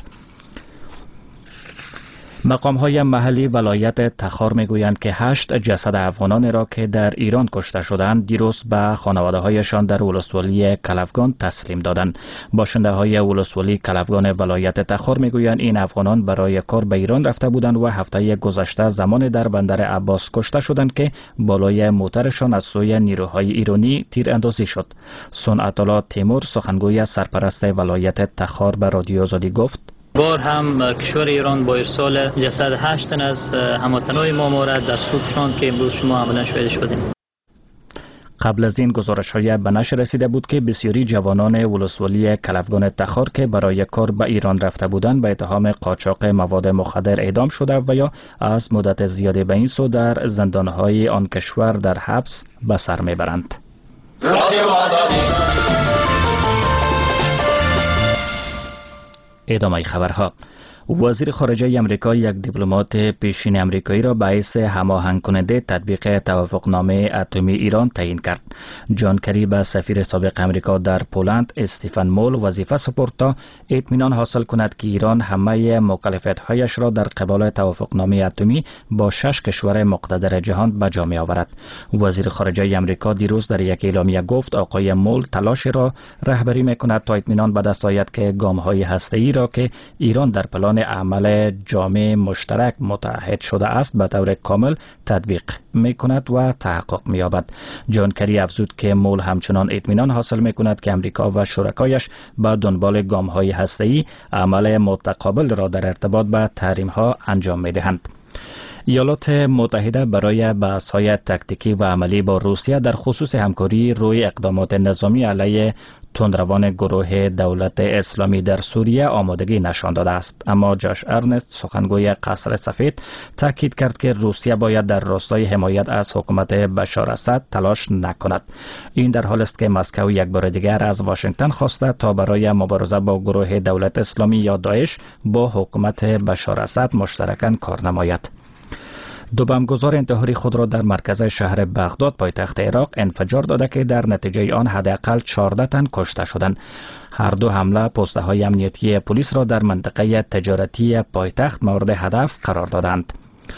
مقام‌های محلی ولایت تخار میگویند که هشت جسد افغانان را که در ایران کشته شدند دیروز به خانواده‌هایشان در ولسوالی کلفگان تسلیم دادند. باشنده‌های ولسوالی کلفگان ولایت تخار میگویند این افغانان برای کار به ایران رفته بودند و هفته گذشته زمان در بندر عباس کشته شدند که بالای موترشان از سوی نیروهای ایرانی تیراندازی شد. صنعت الله تیمور سخنگوی سرپرست ولایت تخار به رادیو آزادی گفت بار هم کشور ایران با ارسال جسد هشت تن از هموطنان ما مورد در صبح شاند که امروز شما عملا شاهد شدیم. قبل از این گزارش‌های به نشر رسیده بود که بسیاری جوانان ولسوالی کلفگان تخار که برای کار به ایران رفته بودند به اتهام قاچاق مواد مخدر اعدام شده و یا از مدت زیادی به این سو در زندان‌های آن کشور در حبس به سر میبرند. ادامه خبرها. وزیر خارجه آمریکا یک دیپلمات پیشین آمریکایی را باعث هماهنگ کننده تطبیق توافقنامه اتمی ایران تعیین کرد. جان کری به سفیر سابق آمریکا در پولند استیفن مول وظیفه سپرد تا اطمینان حاصل کند که ایران همه مکالفت‌هایش را در قبال توافقنامه اتمی با شش کشور مقتدر جهان به جا می‌آورد. وزیر خارجه آمریکا دیروز در یک اعلامیه گفت آقای مول تلاش را رهبری می‌کند تا اطمینان به دست آید که گام‌های هسته‌ای را که ایران در پلان عمل جامع مشترک متعهد شده است به طور کامل تطبیق می‌کند و تحقق می‌یابد. جان کری افزود که مول همچنان اطمینان حاصل می‌کند که آمریکا و شرکایش به دنبال گام‌های هسته‌ای عمل متقابل را در ارتباط به تحریم‌ها انجام می‌دهند. ایالات متحده برای بحث‌های تکتیکی و عملی با روسیه در خصوص همکاری روی اقدامات نظامی علیه تندروان گروه دولت اسلامی در سوریه آمادگی نشان داده است، اما جاش ارنست سخنگوی قصر سفید تاکید کرد که روسیه باید در راستای حمایت از حکومت بشار اسد تلاش نکند. این در حالی است که مسکو یک بار دیگر از واشنگتن خواسته تا برای مبارزه با گروه دولت اسلامی یا داعش با حکومت بشار اسد مشترکاً کار نماید. دو بمبگذار انتحاری خود را در مرکز شهر بغداد پایتخت عراق انفجار داده که در نتیجه آن حداقل چهارده تن کشته شدند. هر دو حمله پست‌های های امنیتی پلیس را در منطقه تجارتی پایتخت مورد هدف قرار دادند.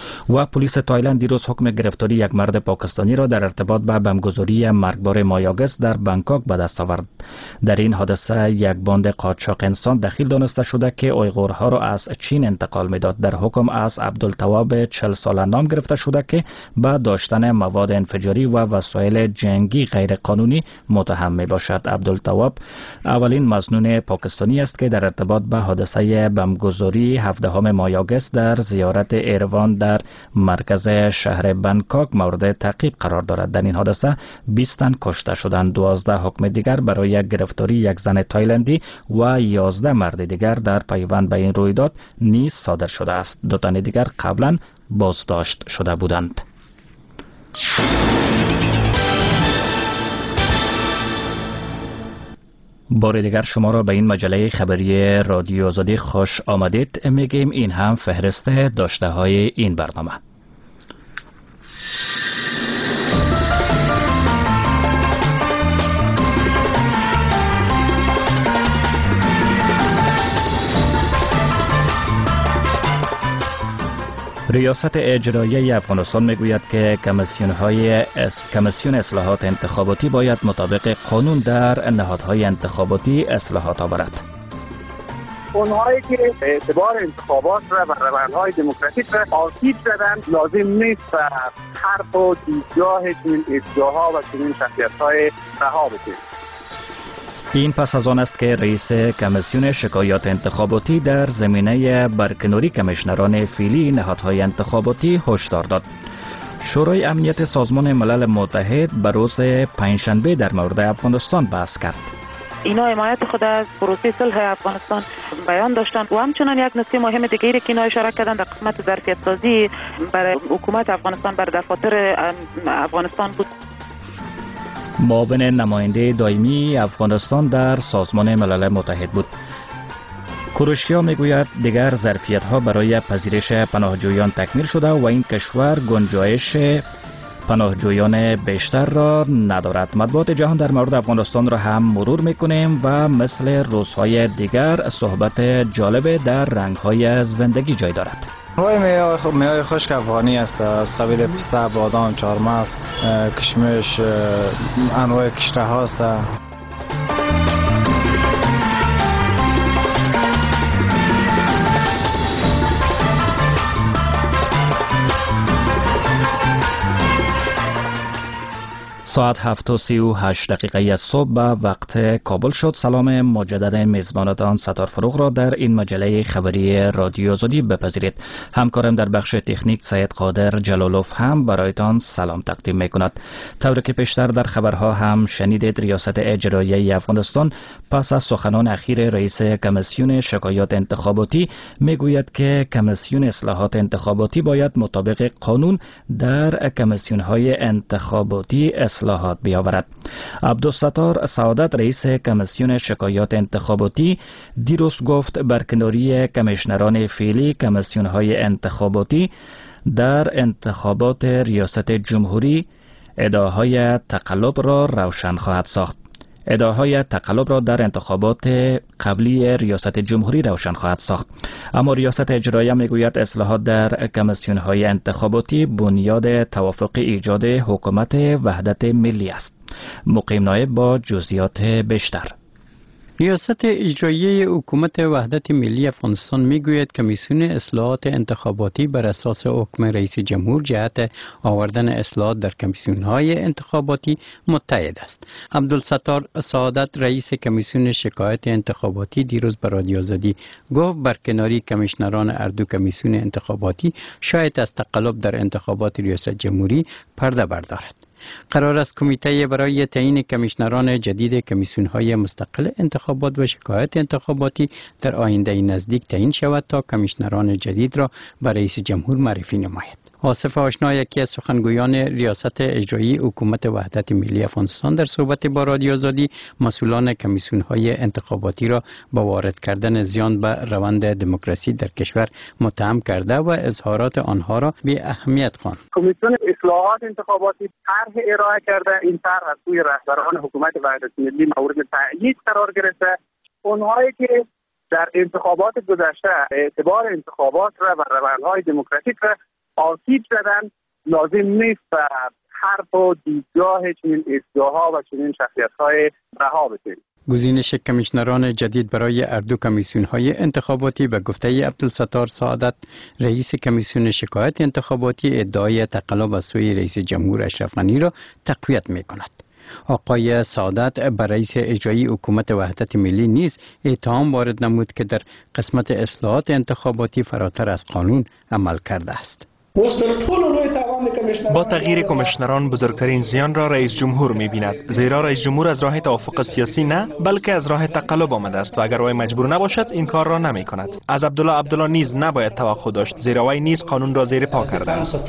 و پلیس تایلند دیروز حکم گرفتاری یک مرد پاکستانی را در ارتباط با بمبگذاری مرگبار مایاگس در بانکوک به دست آورد. در این حادثه یک باند قاچاق انسان دخیل دانسته شده که اویغورها را از چین انتقال میداد. در حکم از عبدالتواب چهل ساله نام گرفته شده که با داشتن مواد انفجاری و وسایل جنگی غیر قانونی متهم می باشد. عبدالتواب اولین مظنون پاکستانی است که در ارتباط با حادثه بمبگذاری هفدهم مایاگس در زیارت ایروان در مرکز شهر بانکوک مورد تعقیب قرار دارد. در این حادثه بیست تن کشته شدند. دوازده حکم دیگر برای گرفتاری یک زن تایلندی و یازده مرد دیگر در پیوند به این رویداد نیز صادر شده است. دو تن دیگر قبلا بازداشت شده بودند. بار دیگر شما را به این مجله خبری رادیو آزادی خوش آمدید میگیم. این هم فهرست داشته های این برنامه. ریاست اجرایی افغانستان میگوید که کمیسیون های کمیسیون اصلاحات انتخاباتی باید مطابق قانون در نهادهای انتخاباتی اصلاحات آورد. اونهایی که اعتبار انتخابات را و روندهای دموکراتیک را آسیب زدند لازم نیست و حرف و دیدگاه این ادعاها و چنین شخصیت‌های رها بکنید. این پس از آن است که رئیس کمیسیون شکایات انتخاباتی در زمینه برکناری کمیشنران فعلی نهادهای انتخاباتی هشدار داد. شورای امنیت سازمان ملل متحد به روز پنجشنبه در مورد افغانستان بحث کرد. اینا حمایت خود از پروسه صلح افغانستان بیان داشتند و همچنان یک نکته مهم دیگری که اینا اشاره کردند در قسمت ظرفیت سازی برای حکومت افغانستان بر دفاتر افغانستان بود. معاون نماینده دائمی افغانستان در سازمان ملل متحد بود. کوروشیا میگوید دیگر ظرفیت ها برای پذیرش پناهجویان تکمیل شده و این کشور گنجایش پناهجویان بیشتر را ندارد. مطبوعات جهان در مورد افغانستان را هم مرور میکنیم و مثل روزهای دیگر صحبت جالب در رنگهای زندگی جای دارد. وای میوه خب میوه خشک افغانی است از قبیل پسته، بادام، چهارمغز، کشمش، انواع کشته هاست. ساعت هفت و سی و هشت دقیقه از صبح به وقت کابل شد. سلام مجدد میزبانتان ستار فروغ را در این مجله خبری رادیو آزادی بپذیرید. همکارم در بخش تکنیک سید قادر جلالوف هم برایتان سلام تقدیم می کند. طوری که پیشتر در خبرها هم شنیدید، ریاست اجرایی افغانستان پس از سخنان اخیر رئیس کمیسیون شکایات انتخاباتی می گوید که کمیسیون اصلاحات انتخاباتی باید مطابق قانون در کمیسیون های انتخاباتی اصلاحات اصلاحات بیاورد. عبدالستار سعادت رئیس کمیسیون شکایات انتخاباتی دیروز گفت برکناری کمیشنران فعلی کمیسیون‌های انتخاباتی در انتخابات ریاست جمهوری ادعاهای تقلب را روشن خواهد ساخت. ادعاهای تقلب را در انتخابات قبلی ریاست جمهوری روشن خواهد ساخت. اما ریاست اجرایه میگوید اصلاحات در کمیسیون‌های انتخاباتی بنیاد توافق ایجاد حکومت وحدت ملی است. مقیم نایب با جزئیات بیشتر. ریاست اجرایی حکومت وحدت ملی افغانستان میگوید کمیسیون اصلاحات انتخاباتی بر اساس حکم رئیس جمهور جهت آوردن اصلاحات در کمیسیون‌های انتخاباتی متحد است. عبدالستار سعادت رئیس کمیسیون شکایات انتخاباتی دیروز به رادیو آزادی گفت برکناری کمیشنران اردو کمیسیون انتخاباتی شاید از تقلب در انتخابات ریاست جمهوری پرده بردارد. قرار است کمیته برای تعیین کمیشنران جدید کمیسیون‌های مستقل انتخابات و شکایت انتخاباتی در آینده نزدیک تعیین شود تا کمیشنران جدید را به رئیس جمهور معرفی نماید. آصف آشنا یکی از سخنگویان ریاست اجرایی حکومت وحدت ملی افغانستان در صحبت با رادیو آزادی مسئولان کمیسیون‌های انتخاباتی را با وارد کردن زیان به روند دموکراسی در کشور متهم کرده و اظهارات آنها را بی اهمیت خواند. کمیسیون اصلاحات انتخاباتی طرح ارائه کرده، این طرح از سوی رهبران حکومت وحدت ملی مورد تأیید قرار گرفته. اونهایی که در انتخابات گذشته اعتبار انتخابات را و روندهای دموکراتیک را آسیب زدن، لازم نیست و حرف و دیدگاه چنین ادعاها و چنین شخصیت‌های رها بشود. گزینش کمیشنران جدید برای اردو کمیسیون‌های انتخاباتی به گفته عبدالستار سعادت رئیس کمیسیون شکایت انتخاباتی ادعای تقلب از سوی رئیس جمهور اشرف غنی را تقویت می‌کند. آقای سعادت بر رئیس اجرایی حکومت وحدت ملی نیز اتهام وارد نمود که در قسمت اصلاحات انتخاباتی فراتر از قانون عمل کرده است. با تغییر کمیشنران بزرگترین زیان را رئیس جمهور می‌بیند، زیرا رئیس جمهور از راه توافق سیاسی نه بلکه از راه تقلب آمده است و اگر وی مجبور نباشد این کار را نمی‌کند. از عبدالله عبدالله نیز نباید توقع داشت، زیرا وی نیز قانون را زیر پا کرده است.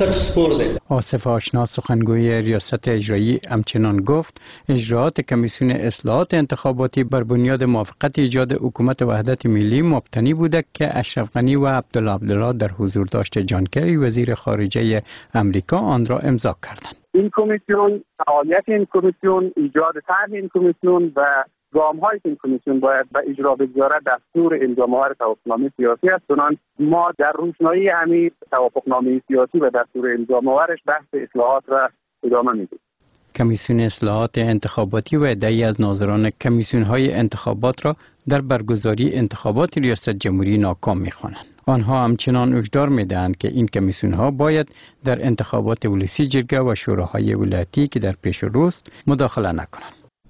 آصف آشنا سخنگوی ریاست اجرایی همچنان گفت اجراات کمیسیون اصلاحات انتخاباتی بر بنیاد موافقت ایجاد حکومت وحدت ملی مبتنی بوده که اشرف غنی و عبدالله عبدالله در حضور داشت جان کری وزیر خارجه امریکا آن را امضا کردند. این کمیسیون، فعالیت این کمیسیون، ایجاد طرح این کمیسیون و گام‌های این کمیسیون باید به اجرا بگذارد دستور امضام‌آور توافقنامه سیاسی است. چنان ما در روشنایی همین توافقنامه سیاسی و دستور امضام‌آورش بحث اصلاحات را ادامه میدیم. کمیسیون اصلاحات انتخاباتی و ادعای از ناظران کمیسیون‌های انتخابات را در برگزاری انتخابات ریاست جمهوری ناکام می‌خوانند. آنها همچنان هشدار می‌دهند که این کمیسیون‌ها باید در انتخابات ولسی جرگه و شوراهای ولایتی که در پیش روست مداخله نکنند.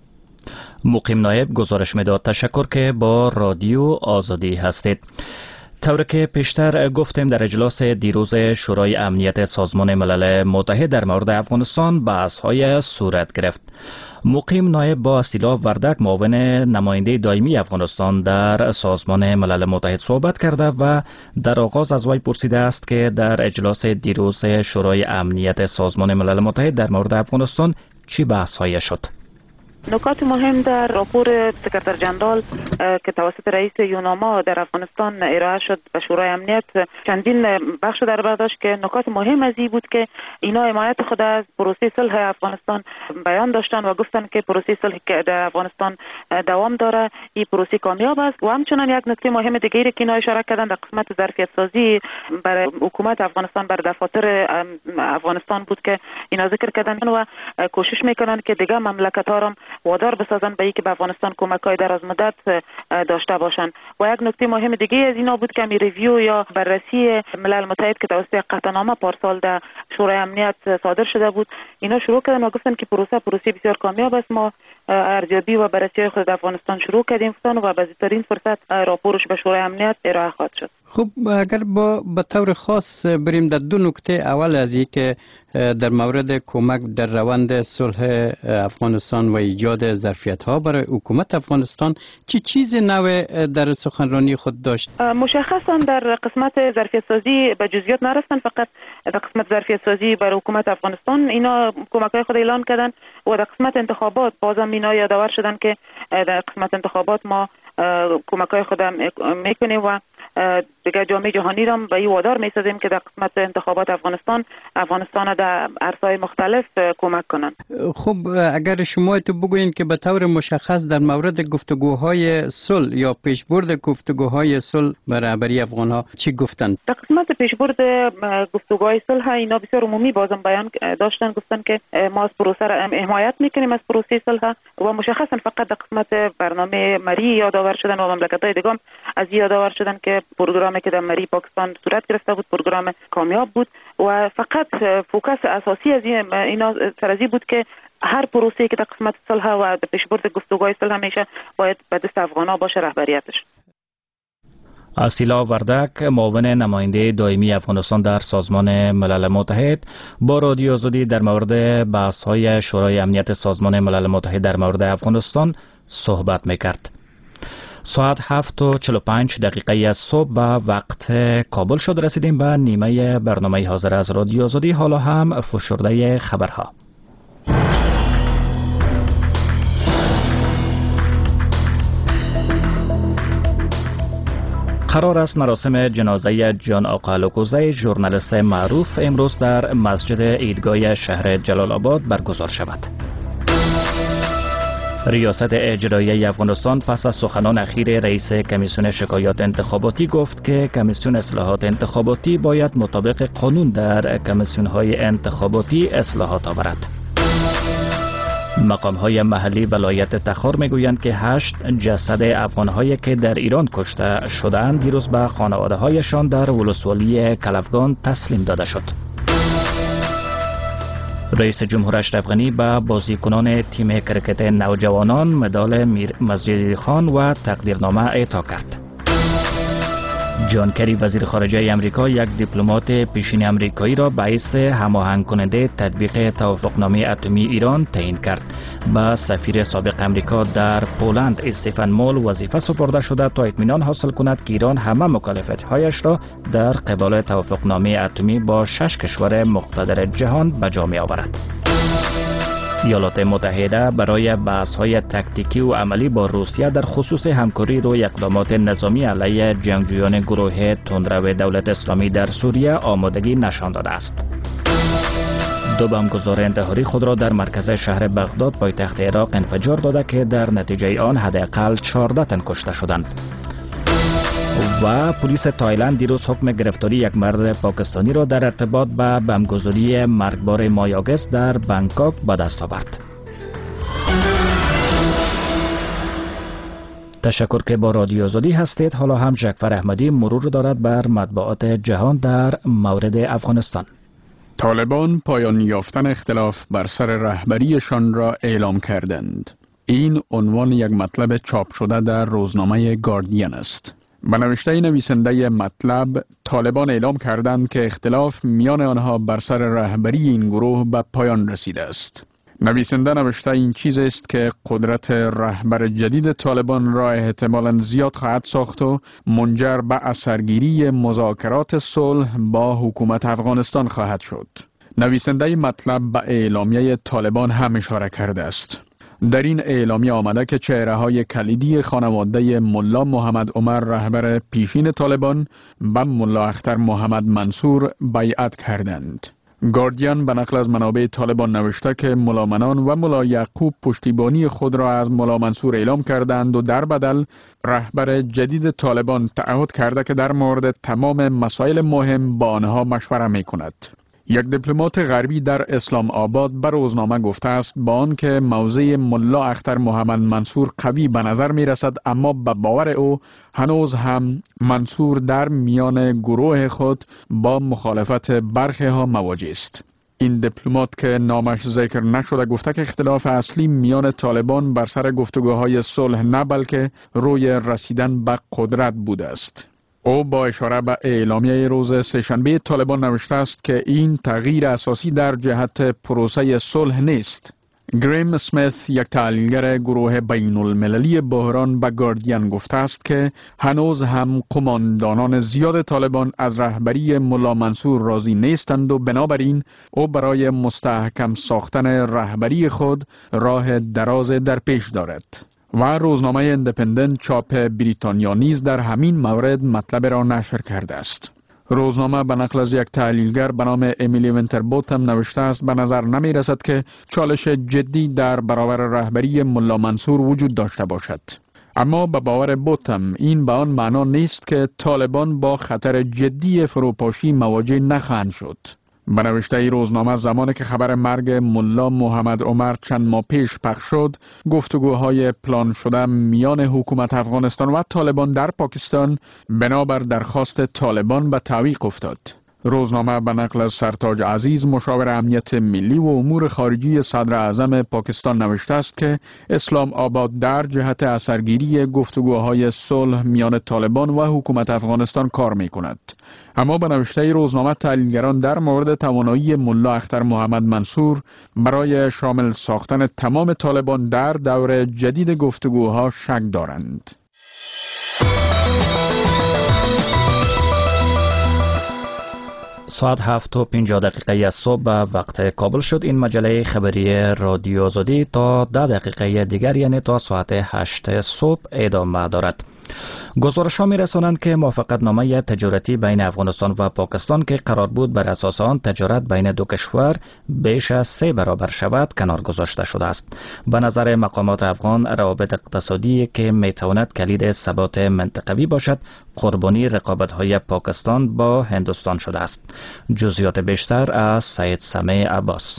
مقیم نایب گزارش می‌داد. تشکر که با رادیو آزادی هستید. طور که پیشتر گفتیم در اجلاس دیروز شورای امنیت سازمان ملل متحد در مورد افغانستان بحث‌های صورت گرفت. مقیم نایب با استیلا وردک معاون نماینده دائمی افغانستان در سازمان ملل متحد صحبت کرده و در آغاز از وی پرسیده است که در اجلاس دیروز شورای امنیت سازمان ملل متحد در مورد افغانستان چی بحث‌های شد؟ نکات مهم در راپور سکرتر جنرال که توسط رئیس یوناما در افغانستان ارائه شد به شورای امنیت چندین بخش در بر داشت که نکات مهم از این بود که اینا حمایت خود از پروسه صلح افغانستان بیان داشتن و گفتن که پروسه صلح که در افغانستان دوام داره این پروسه کامیاب است. و همچنین یک نکته مهم دیگری که اینا اشاره کردن در قسمت ظرفیت سازی برای حکومت افغانستان بر دفاتر افغانستان بود که اینا ذکر کردن و کوشش میکنن که دیگه مملکت ها را وادار بسازن به اینکه به افغانستان کمک‌های دراز مدت داشته باشند. و یک نکته مهم دیگه از اینا بود که می ریویو یا بررسی ملل متحد که توسط قطعنامه پارسال در شورای امنیت صادر شده بود اینا شروع کردن و گفتن که پروسه پروسه بسیار کامیاب است. ما ارزیابی و بررسی خود در افغانستان شروع کردیم و به زودترین فرصت راپورش به شورای امنیت ارائه خواهد شد. خب اگر با به طور خاص بریم در دو نکته، اول از این که در مورد کمک در روند صلح افغانستان و ایجاد ظرفیت‌ها برای حکومت افغانستان، چی چیز نو در سخنرانی خود داشت؟ مشخصا در قسمت ظرفیت سازی به جزئیات نرفتن، فقط در قسمت ظرفیت سازی برای حکومت افغانستان اینا کمک‌های خود اعلان کردن و در قسمت انتخابات بازم اینا یادآور شدن که در قسمت انتخابات ما کمک‌های خود میکنیم و دیگه جامعه جهانی را به این وادار می‌سازیم که در قسمت انتخابات افغانستان افغانستان در عرصه‌های مختلف کمک کنند. خب اگر شما تو بگوین که به طور مشخص در مورد گفتگوهای صلح یا پیشبرد گفتگوهای صلح برای افغان‌ها چی گفتند؟ در قسمت پیشبرد گفتگوهای صلح اینا بسیار عمومی بازم بیان داشتن، گفتن که ما از پروسه را حمایت می‌کنیم از پروسه صلح و مشخصا فقط در قسمت برنامه مری یادآور شدن و مملکت‌های دیگه از یادآور شدن که پروگرامی که در مری پاکستان صورت گرفته بود پروگرام کامیاب بود و فقط فوکس اساسی از اینا سرازی بود که هر پروسه‌ای که در قسمت صلح و پیشبرد گفتگوهای صلح میشه باید به دست افغانا باشه رهبریتش. آسیلا وردک، معاون نماینده دائمی افغانستان در سازمان ملل متحد، با رادیو آزادی در مورد بحث‌های شورای امنیت سازمان ملل متحد در مورد افغانستان صحبت می‌کرد. ساعت هفت و چهل و پنج دقیقه از صبح به وقت کابل شد. رسیدیم به نیمه برنامه حاضر از رادیو آزادی. حالا هم فشرده خبرها. قرار است مراسم جنازه جان آقا الوکوزی، ژورنالیست معروف، امروز در مسجد عیدگاه شهر جلال آباد برگزار شود. ریاست اجرایی افغانستان پس از سخنان اخیر رئیس کمیسیون شکایات انتخاباتی گفت که کمیسیون اصلاحات انتخاباتی باید مطابق قانون در کمیسیون‌های انتخاباتی اصلاحات آورد. مقام‌های محلی ولایت تخار میگویند که هشت جسد افغان‌هایی که در ایران کشته شدند دیروز به خانواده‌هایشان در ولسوالی کلفگان تسلیم داده شد. رئیس جمهور اشرف غنی به بازیکنان تیم کرکت نوجوانان مدال میر مسجدی خان و تقدیرنامه اعطا کرد. جان کری وزیر خارجه امریکا یک دیپلمات پیشین امریکایی را باعث هماهنگ کننده تطبیق توافقنامه اتمی ایران تعیین کرد. به سفیر سابق امریکا در پولند استفن مول وظیفه سپرده شده تا اطمینان حاصل کند که ایران همه مکالمات‌هایش را در قبال توافقنامه اتمی با شش کشور مقتدر جهان به جا می‌آورد. ایالات متحده برای بحث‌های تکتیکی و عملی با روسیه در خصوص همکاری روی اقدامات نظامی علیه جنگجویان گروه تندرو دولت اسلامی در سوریه آمادگی نشان داده است. دو بمبگذار انتحاری خود را در مرکز شهر بغداد پایتخت عراق انفجار داده که در نتیجه آن حداقل چهارده تن کشته شدند. و پلیس تایلند دیروز حکم گرفتاری یک مرد پاکستانی را در ارتباط به بمبگذاری مرگبار ماه آگوست در بانکوک به دست آورد. تشکر که با رادیو آزادی هستید. حالا هم جعفر احمدی مرور دارد بر مطبوعات جهان در مورد افغانستان. طالبان پایان یافتن اختلاف بر سر رهبریشان را اعلام کردند. این عنوان یک مطلب چاپ شده در روزنامه گاردین است. به نوشته نویسنده مطلب، طالبان اعلام کردند که اختلاف میان آنها بر سر رهبری این گروه به پایان رسیده است. نویسنده نوشته این چیز است که قدرت رهبر جدید طالبان را احتمالاً زیاد خواهد ساخت و منجر به اثرگیری مذاکرات صلح با حکومت افغانستان خواهد شد. نویسنده مطلب به اعلامیه طالبان هم اشاره کرده است. در این اعلامیه آمده که چهره‌های کلیدی خانواده ملا محمد عمر رهبر پیشین طالبان به ملا اختر محمد منصور بیعت کردند. گاردین به نقل از منابع طالبان نوشته که ملا منان و ملا یعقوب پشتیبانی خود را از ملا منصور اعلام کردند و در بدل رهبر جدید طالبان تعهد کرده که در مورد تمام مسائل مهم با آنها مشوره می کند. یک دیپلمات غربی در اسلام آباد بر روزنامه گفته است با آنکه موضع ملا اختر محمد منصور قوی به نظر می رسد، اما به باور او هنوز هم منصور در میان گروه خود با مخالفت برخی ها مواجه است. این دیپلمات که نامش ذکر نشده گفته که اختلاف اصلی میان طالبان بر سر گفتگوهای صلح نه بلکه روی رسیدن به قدرت بوده است. او با اشاره به اعلامیه روز سه‌شنبه طالبان نوشته است که این تغییر اساسی در جهت پروسه صلح نیست. گریم اسمیت، یک تحلیلگر گروه بین المللی بحران، به گاردین گفته است که هنوز هم قماندانان زیاد طالبان از رهبری ملا منصور راضی نیستند و بنابراین او برای مستحکم ساختن رهبری خود راه دراز در پیش دارد. و روزنامه اندپندنت چاپ بریتانیا نیز در همین مورد مطلب را نشر کرده است. روزنامه به نقل از یک تحلیلگر به نام امیلی وینتربوتم نوشته است به نظر نمی رسد که چالش جدی در برابر رهبری ملا منصور وجود داشته باشد. اما به باور بوتم این به آن معنا نیست که طالبان با خطر جدی فروپاشی مواجه نخواهند شد. به نوشته روزنامه زمانی که خبر مرگ ملا محمد عمر چند ماه پیش پخش شد، گفتگوهای پلان شده میان حکومت افغانستان و طالبان در پاکستان بنابر درخواست طالبان به تعویق افتاد. روزنامه به نقل از سرتاج عزیز، مشاور امنیت ملی و امور خارجی صدر اعظم پاکستان نوشته است که اسلام آباد در جهت اثرگیری گفتگوهای صلح میان طالبان و حکومت افغانستان کار می کند. اما به نوشته روزنامه تحلیلگران در مورد توانایی ملا اختر محمد منصور برای شامل ساختن تمام طالبان در دور جدید گفتگوها شک دارند. ساعت هفت و پنجاه دقیقه از صبح به وقت کابل شد. این مجله خبری رادیو آزادی تا ده دقیقه دیگر یعنی تا ساعت هشت صبح ادامه دارد. گزارش ها می رسانند که موافقت نامه تجارتی بین افغانستان و پاکستان که قرار بود بر اساس آن تجارت بین دو کشور بیش از سه برابر شود کنار گذاشته شده است. به نظر مقامات افغان روابط اقتصادی که می تواند کلید ثبات منطقوی باشد قربانی رقابت های پاکستان با هندوستان شده است. جزئیات بیشتر از سید سمیع عباس.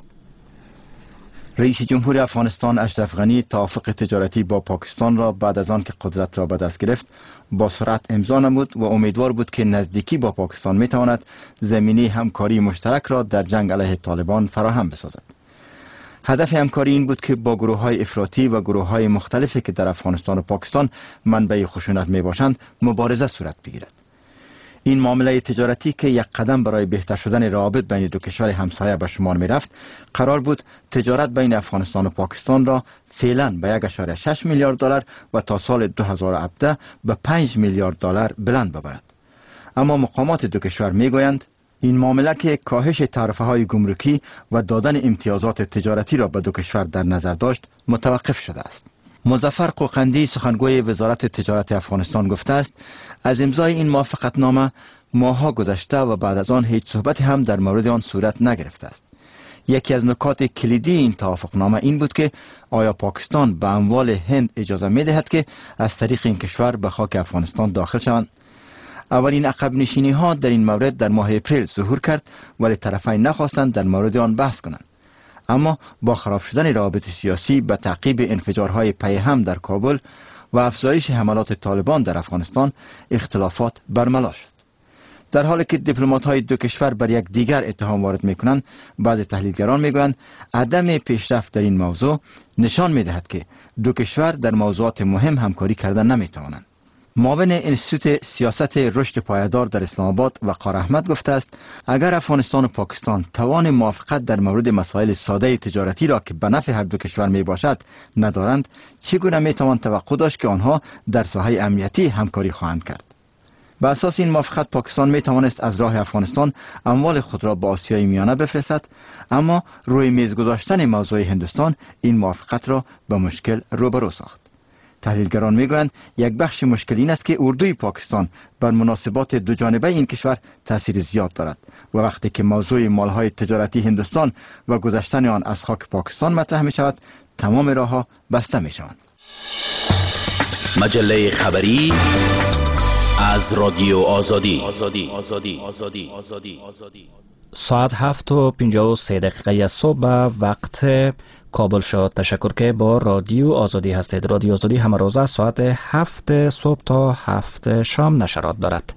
رئیس جمهور افغانستان اشرف غنی توافق تجارتی با پاکستان را بعد از آن که قدرت را به دست گرفت با سرعت امضا نمود و امیدوار بود که نزدیکی با پاکستان میتواند زمینه همکاری مشترک را در جنگ علیه طالبان فراهم بسازد. هدف همکاری این بود که با گروه های افراطی و گروه های مختلفی که در افغانستان و پاکستان منبع خشونت می باشند مبارزه صورت بگیرد. این معامله تجارتی که یک قدم برای بهتر شدن روابط بین دو کشور همسایه به شمار می رفت، قرار بود تجارت بین افغانستان و پاکستان را فعلا به یک و شش میلیارد دلار و تا سال دو هزار و هفده به پنج میلیارد دلار بلند ببرد. اما مقامات دو کشور می گویند این معامله که کاهش تعرفه های گمرکی و دادن امتیازات تجارتی را به دو کشور در نظر داشت متوقف شده است. مظفر قوقندی سخنگوی وزارت تجارت افغانستان گفته است از امضای این موافقتنامه ماه‌ها گذشته و بعد از آن هیچ صحبتی هم در مورد آن صورت نگرفته است. یکی از نکات کلیدی این توافقنامه این بود که آیا پاکستان به اموال هند اجازه می دهد که از طریق این کشور به خاک افغانستان داخل شوند. اولین عقب نشینی ها در این مورد در ماه اپریل ظهور کرد ولی طرفین نخواستند در مورد آن بحث کنند. اما با خراب شدن روابط سیاسی به تعقیب انفجارهای پیهم در کابل و افزایش حملات طالبان در افغانستان اختلافات برملا شد. در حالی که دیپلمات‌های دو کشور بر یک دیگر اتهام وارد می‌کنند، بعض تحلیلگران می‌گویند عدم پیشرفت در این موضوع نشان می‌دهد که دو کشور در موضوعات مهم همکاری کردن نمی‌توانند. معاون انستیتوت سیاست رشد پایدار در اسلام آباد وقار احمد گفته است اگر افغانستان و پاکستان توان موافقت در مورد مسائل ساده تجارتی را که به نفع هر دو کشور می باشد ندارند، چگونه می توان توقع داشت که آنها در ساحه امنیتی همکاری خواهند کرد؟ به اساس این موافقت پاکستان می توانست از راه افغانستان اموال خود را به آسیای میانه بفرستد، اما روی میز گذاشتن موضوع هندوستان این موافقت را به مشکل روبرو ساخت. تحلیلگران میگویند یک بخش مشکل این است که اردوی پاکستان بر مناسبات دو جانبه این کشور تاثیر زیاد دارد و وقتی که موضوع مالهای تجارتی هندوستان و گذشتن آن از خاک پاکستان مطرح می شود تمام راهها بسته می شوند. مجله خبری از رادیو آزادی. آزادی. آزادی. آزادی. آزادی. آزادی. ساعت هفت و پنجاه و سه دقیقه از صبح به وقت کابل شد. تشکر که با رادیو آزادی هستید. رادیو آزادی همه روزه ساعت هفت صبح تا هفت شام نشرات دارد.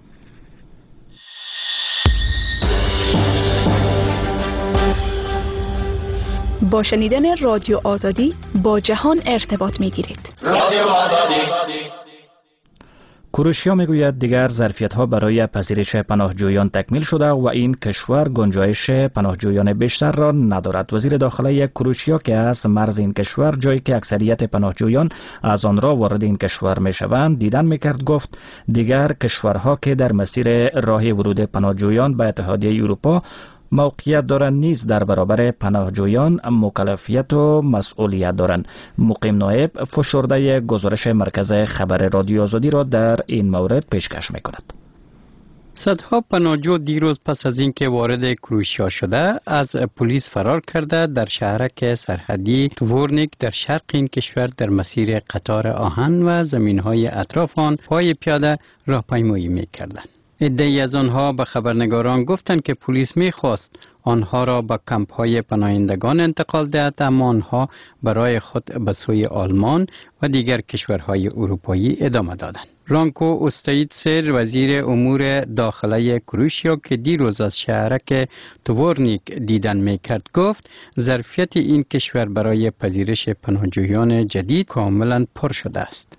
با شنیدن رادیو آزادی با جهان ارتباط می گیرید. رادیو آزادی. کروشیا میگوید دیگر ظرفیت‌ها برای پذیرش پناهجویان تکمیل شده و این کشور گنجایش پناهجویان بیشتر را ندارد. وزیر داخله کروشیا که از مرز این کشور جایی که اکثریت پناهجویان از آن را وارد این کشور میشوند دیدن میکرد گفت دیگر کشورها که در مسیر راه ورود پناهجویان به اتحادیه اروپا موقعیت دارند نیز در برابر پناهجویان مکلفیت و مسئولیت دارند. مقیم نایب فشرده گزارش مرکز خبر رادیو آزادی را در این مورد پیشکش میکند. صدها پناهجو دیروز پس از اینکه وارد کروشیا شده از پلیس فرار کرده در شهرک سرحدی توورنیک در شرق این کشور در مسیر قطار آهن و زمینهای اطراف آن پای پیاده راهپیمایی میکردند. عده‌ای از آنها به خبرنگاران گفتند که پلیس می‌خواست آنها را به کمپ‌های پناهندگان انتقال دهد، اما آنها برای خود به سوی آلمان و دیگر کشورهای اروپایی ادامه دادند. رانکو اوستایتسر وزیر امور داخله کروشیا که دیروز از شهرک توورنیک دیدن می‌کرد گفت ظرفیت این کشور برای پذیرش پناهجویان جدید کاملا پر شده است.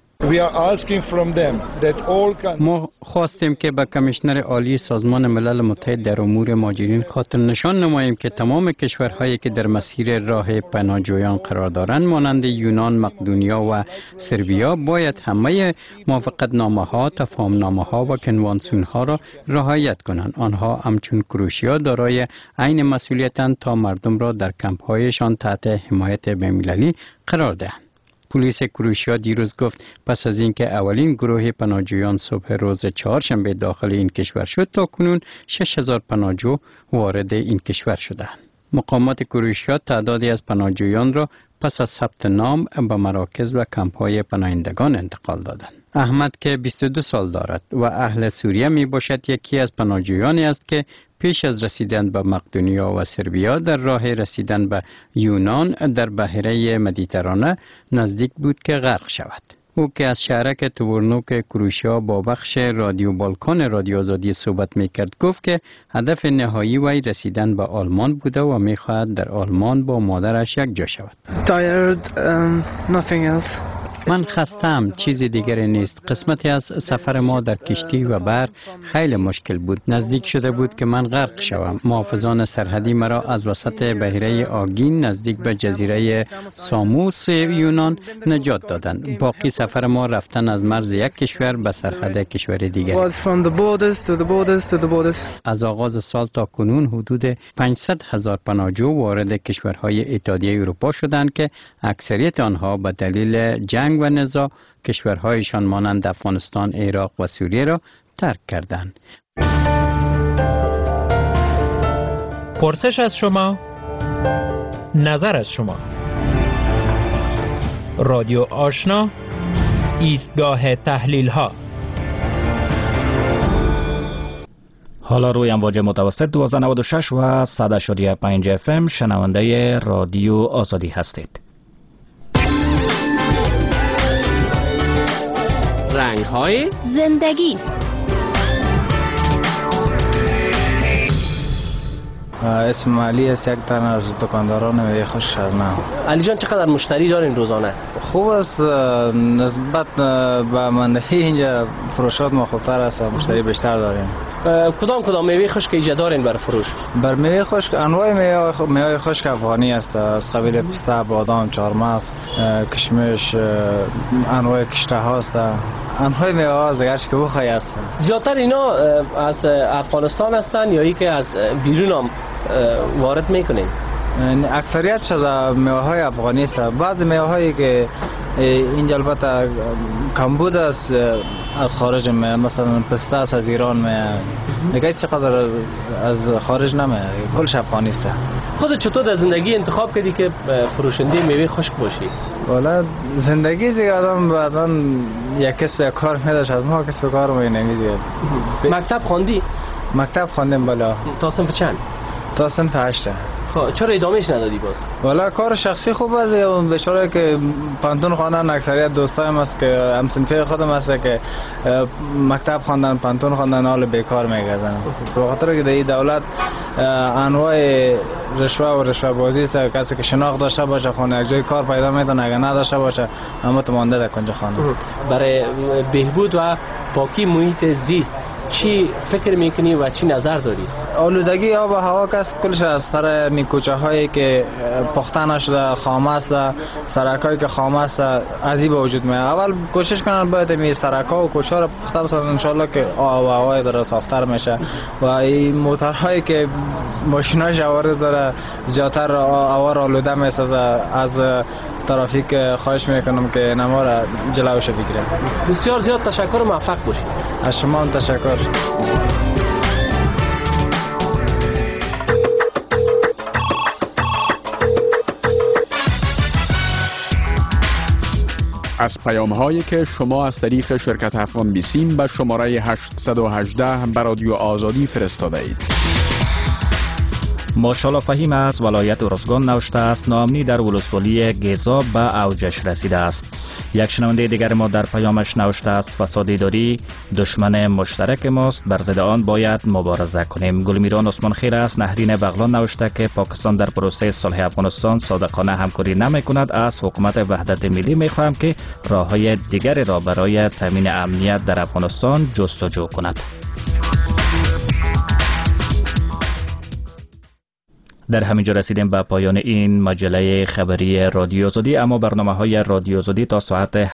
ما خواستیم که به کمیشنر عالی سازمان ملل متحد در امور مهاجرین خاطر نشان نماییم که تمام کشورهایی که در مسیر راه پناهجویان قرار دارند مانند یونان، مقدونیا و سربیا باید همه موافقتنامه ها، تفاهم نامه ها و کنوانسیون ها را رعایت کنند. آنها همچون کروشیا دارای عین مسئولیتند تا مردم را در کمپ هایشان تحت حمایت بین‌المللی قرار دهند. پلیس کروشیا دیروز گفت پس از اینکه اولین گروه پناهجویان صبح روز چهارشنبه داخل این کشور شد تا کنون شش هزار پناهجو وارد این کشور شدند. مقامات کروشیا تعدادی از پناهجویان را پس از ثبت نام به مراکز و کمپ‌های پناهندگان انتقال دادند. احمد که بیست و دو سال دارد و اهل سوریه می باشد یکی از پناهجویانی است که پیش از رسیدن به مقدونیا و سربیا در راه رسیدن به یونان در بحیره مدیترانه نزدیک بود که غرق شود. او که از شهرک توورنوک کروشیا با بخش رادیو بالکان رادیو آزادی صحبت میکرد گفت که هدف نهایی وی رسیدن به آلمان بوده و میخواهد در آلمان با مادرش یک جا شود. Tired, um, nothing else. من خستم، چیزی دیگری نیست. قسمتی از سفر ما در کشتی و بر خیلی مشکل بود. نزدیک شده بود که من غرق شوم. محافظان سرحدی مرا از وسط بحیره آگین نزدیک به جزیره ساموس یونان نجات دادند. باقی سفر ما رفتن از مرز یک کشور به سرحد کشور دیگر. از آغاز سال تا کنون حدود پانصد هزار پناهجو وارد کشورهای اتحادیه اروپا شدند که اکثریت آنها به دلیل جنگ و نزاع کشورهایشان مانند افغانستان، عراق و سوریه را ترک کردند. پرسش از شما، نظر از شما. رادیو آشنا، ایستگاه تحلیل ها. حالا روی امواج متوسط دوازده نود و شش و صد و پنج اف ام شنونده رادیو آزادی هستید. رنگ های زندگی. اسم علی است، یک تن از دکانداران میوه خشک شرنا. علی جان چقدر مشتری دارین روزانه؟ خوب است، نسبت به مندهی اینجا فروشات ما خوبتر است، مشتری بیشتر داریم. کدام کدام میوه خشک ایجاد دارین برای فروش؟ بر میوه خشک انواع میوه میوه خشک افغانی است، از قبیل پسته، بادام، چهارمغز، کشمش، انواع کشته هاست. انواع میوه ها زگرش که بخوای است. زیادتر اینا از افغانستان هستن یا ای که از بیرون هم وارد میکنین؟ اکثریتش از میوه های افغانی است. بعضی میوه هایی که اینجا البته کمبود است از خارج میاد، مثلا پسته است از ایران میاد، دیگه چقدر از خارج نمیاد، کلش افغانی است. خودت چطور در زندگی انتخاب کردی که فروشنده میوه خشک باشی؟ والا زندگی دیگه آدم بعداً یک کسب یک کار میداشت، از ما کسب کار می نمیدید. مکتب خواندی؟ مکتب خواندم بالا. تا صنف چند؟ تا صنف هشت. خب چرا ادامهش ندادی باز؟ والا کار شخصی خوب است. بیچاره که پانتون خواندن اکثریت دوستایم است که هم صنفه خودم است که مکتب خواندن پانتون خواندن حال بیکار میگردن. به خاطر که در این دولت انواع رشوه و رشوه بازی است. کسی که شناخت داشته باشه خانه یک جای کار پیدا میکنه، اگر نداشته باشه اما تو مانده در کنج خانه. برای بهبود و پاکی محیط زیست چی فکر میکنی و چی نظر داری؟ آلودگی آب و هوا کس کلش از سر نیکوچه هایی که پخته نشده خام است، سرک هایی که خام است از این به وجود میاد. اول کوشش کنن باید می سرک ها و کوچه را پخته بسازن ان شاء الله که آب و هوای در صافتر میشه و این موتورهایی که ماشینای جوارز داره زیادتر هوا را آلوده میسازه. از ترافیک خواهش میکنم که نما را جلوش بگیره. بسیار زیاد تشکر و موفق باشید. از شما هم تشکر. از پیام هایی که شما از طریق شرکت افغان بیسیم به شماره هشتصد و هجده به رادیو آزادی فرستاده اید. ماشاءالله فهیم از ولایت ارزگان نوشته است ناامنی در ولسوالی گیزا به اوجش رسیده است. یک شنونده دیگر ما در پیامش نوشته است فساد اداری دشمن مشترک ماست، بر ضد آن باید مبارزه کنیم. گلمیران عثمان خیر است نهرین بغلان نوشته که پاکستان در پروسه صلح افغانستان صادقانه همکاری نمی کند. از حکومت وحدت ملی می خواهم که راههای دیگری را برای تامین امنیت در افغانستان جستجو کند. در همینجا رسیدیم به پایان این مجله خبری رادیو آزادی، اما برنامه های رادیو آزادی تا ساعت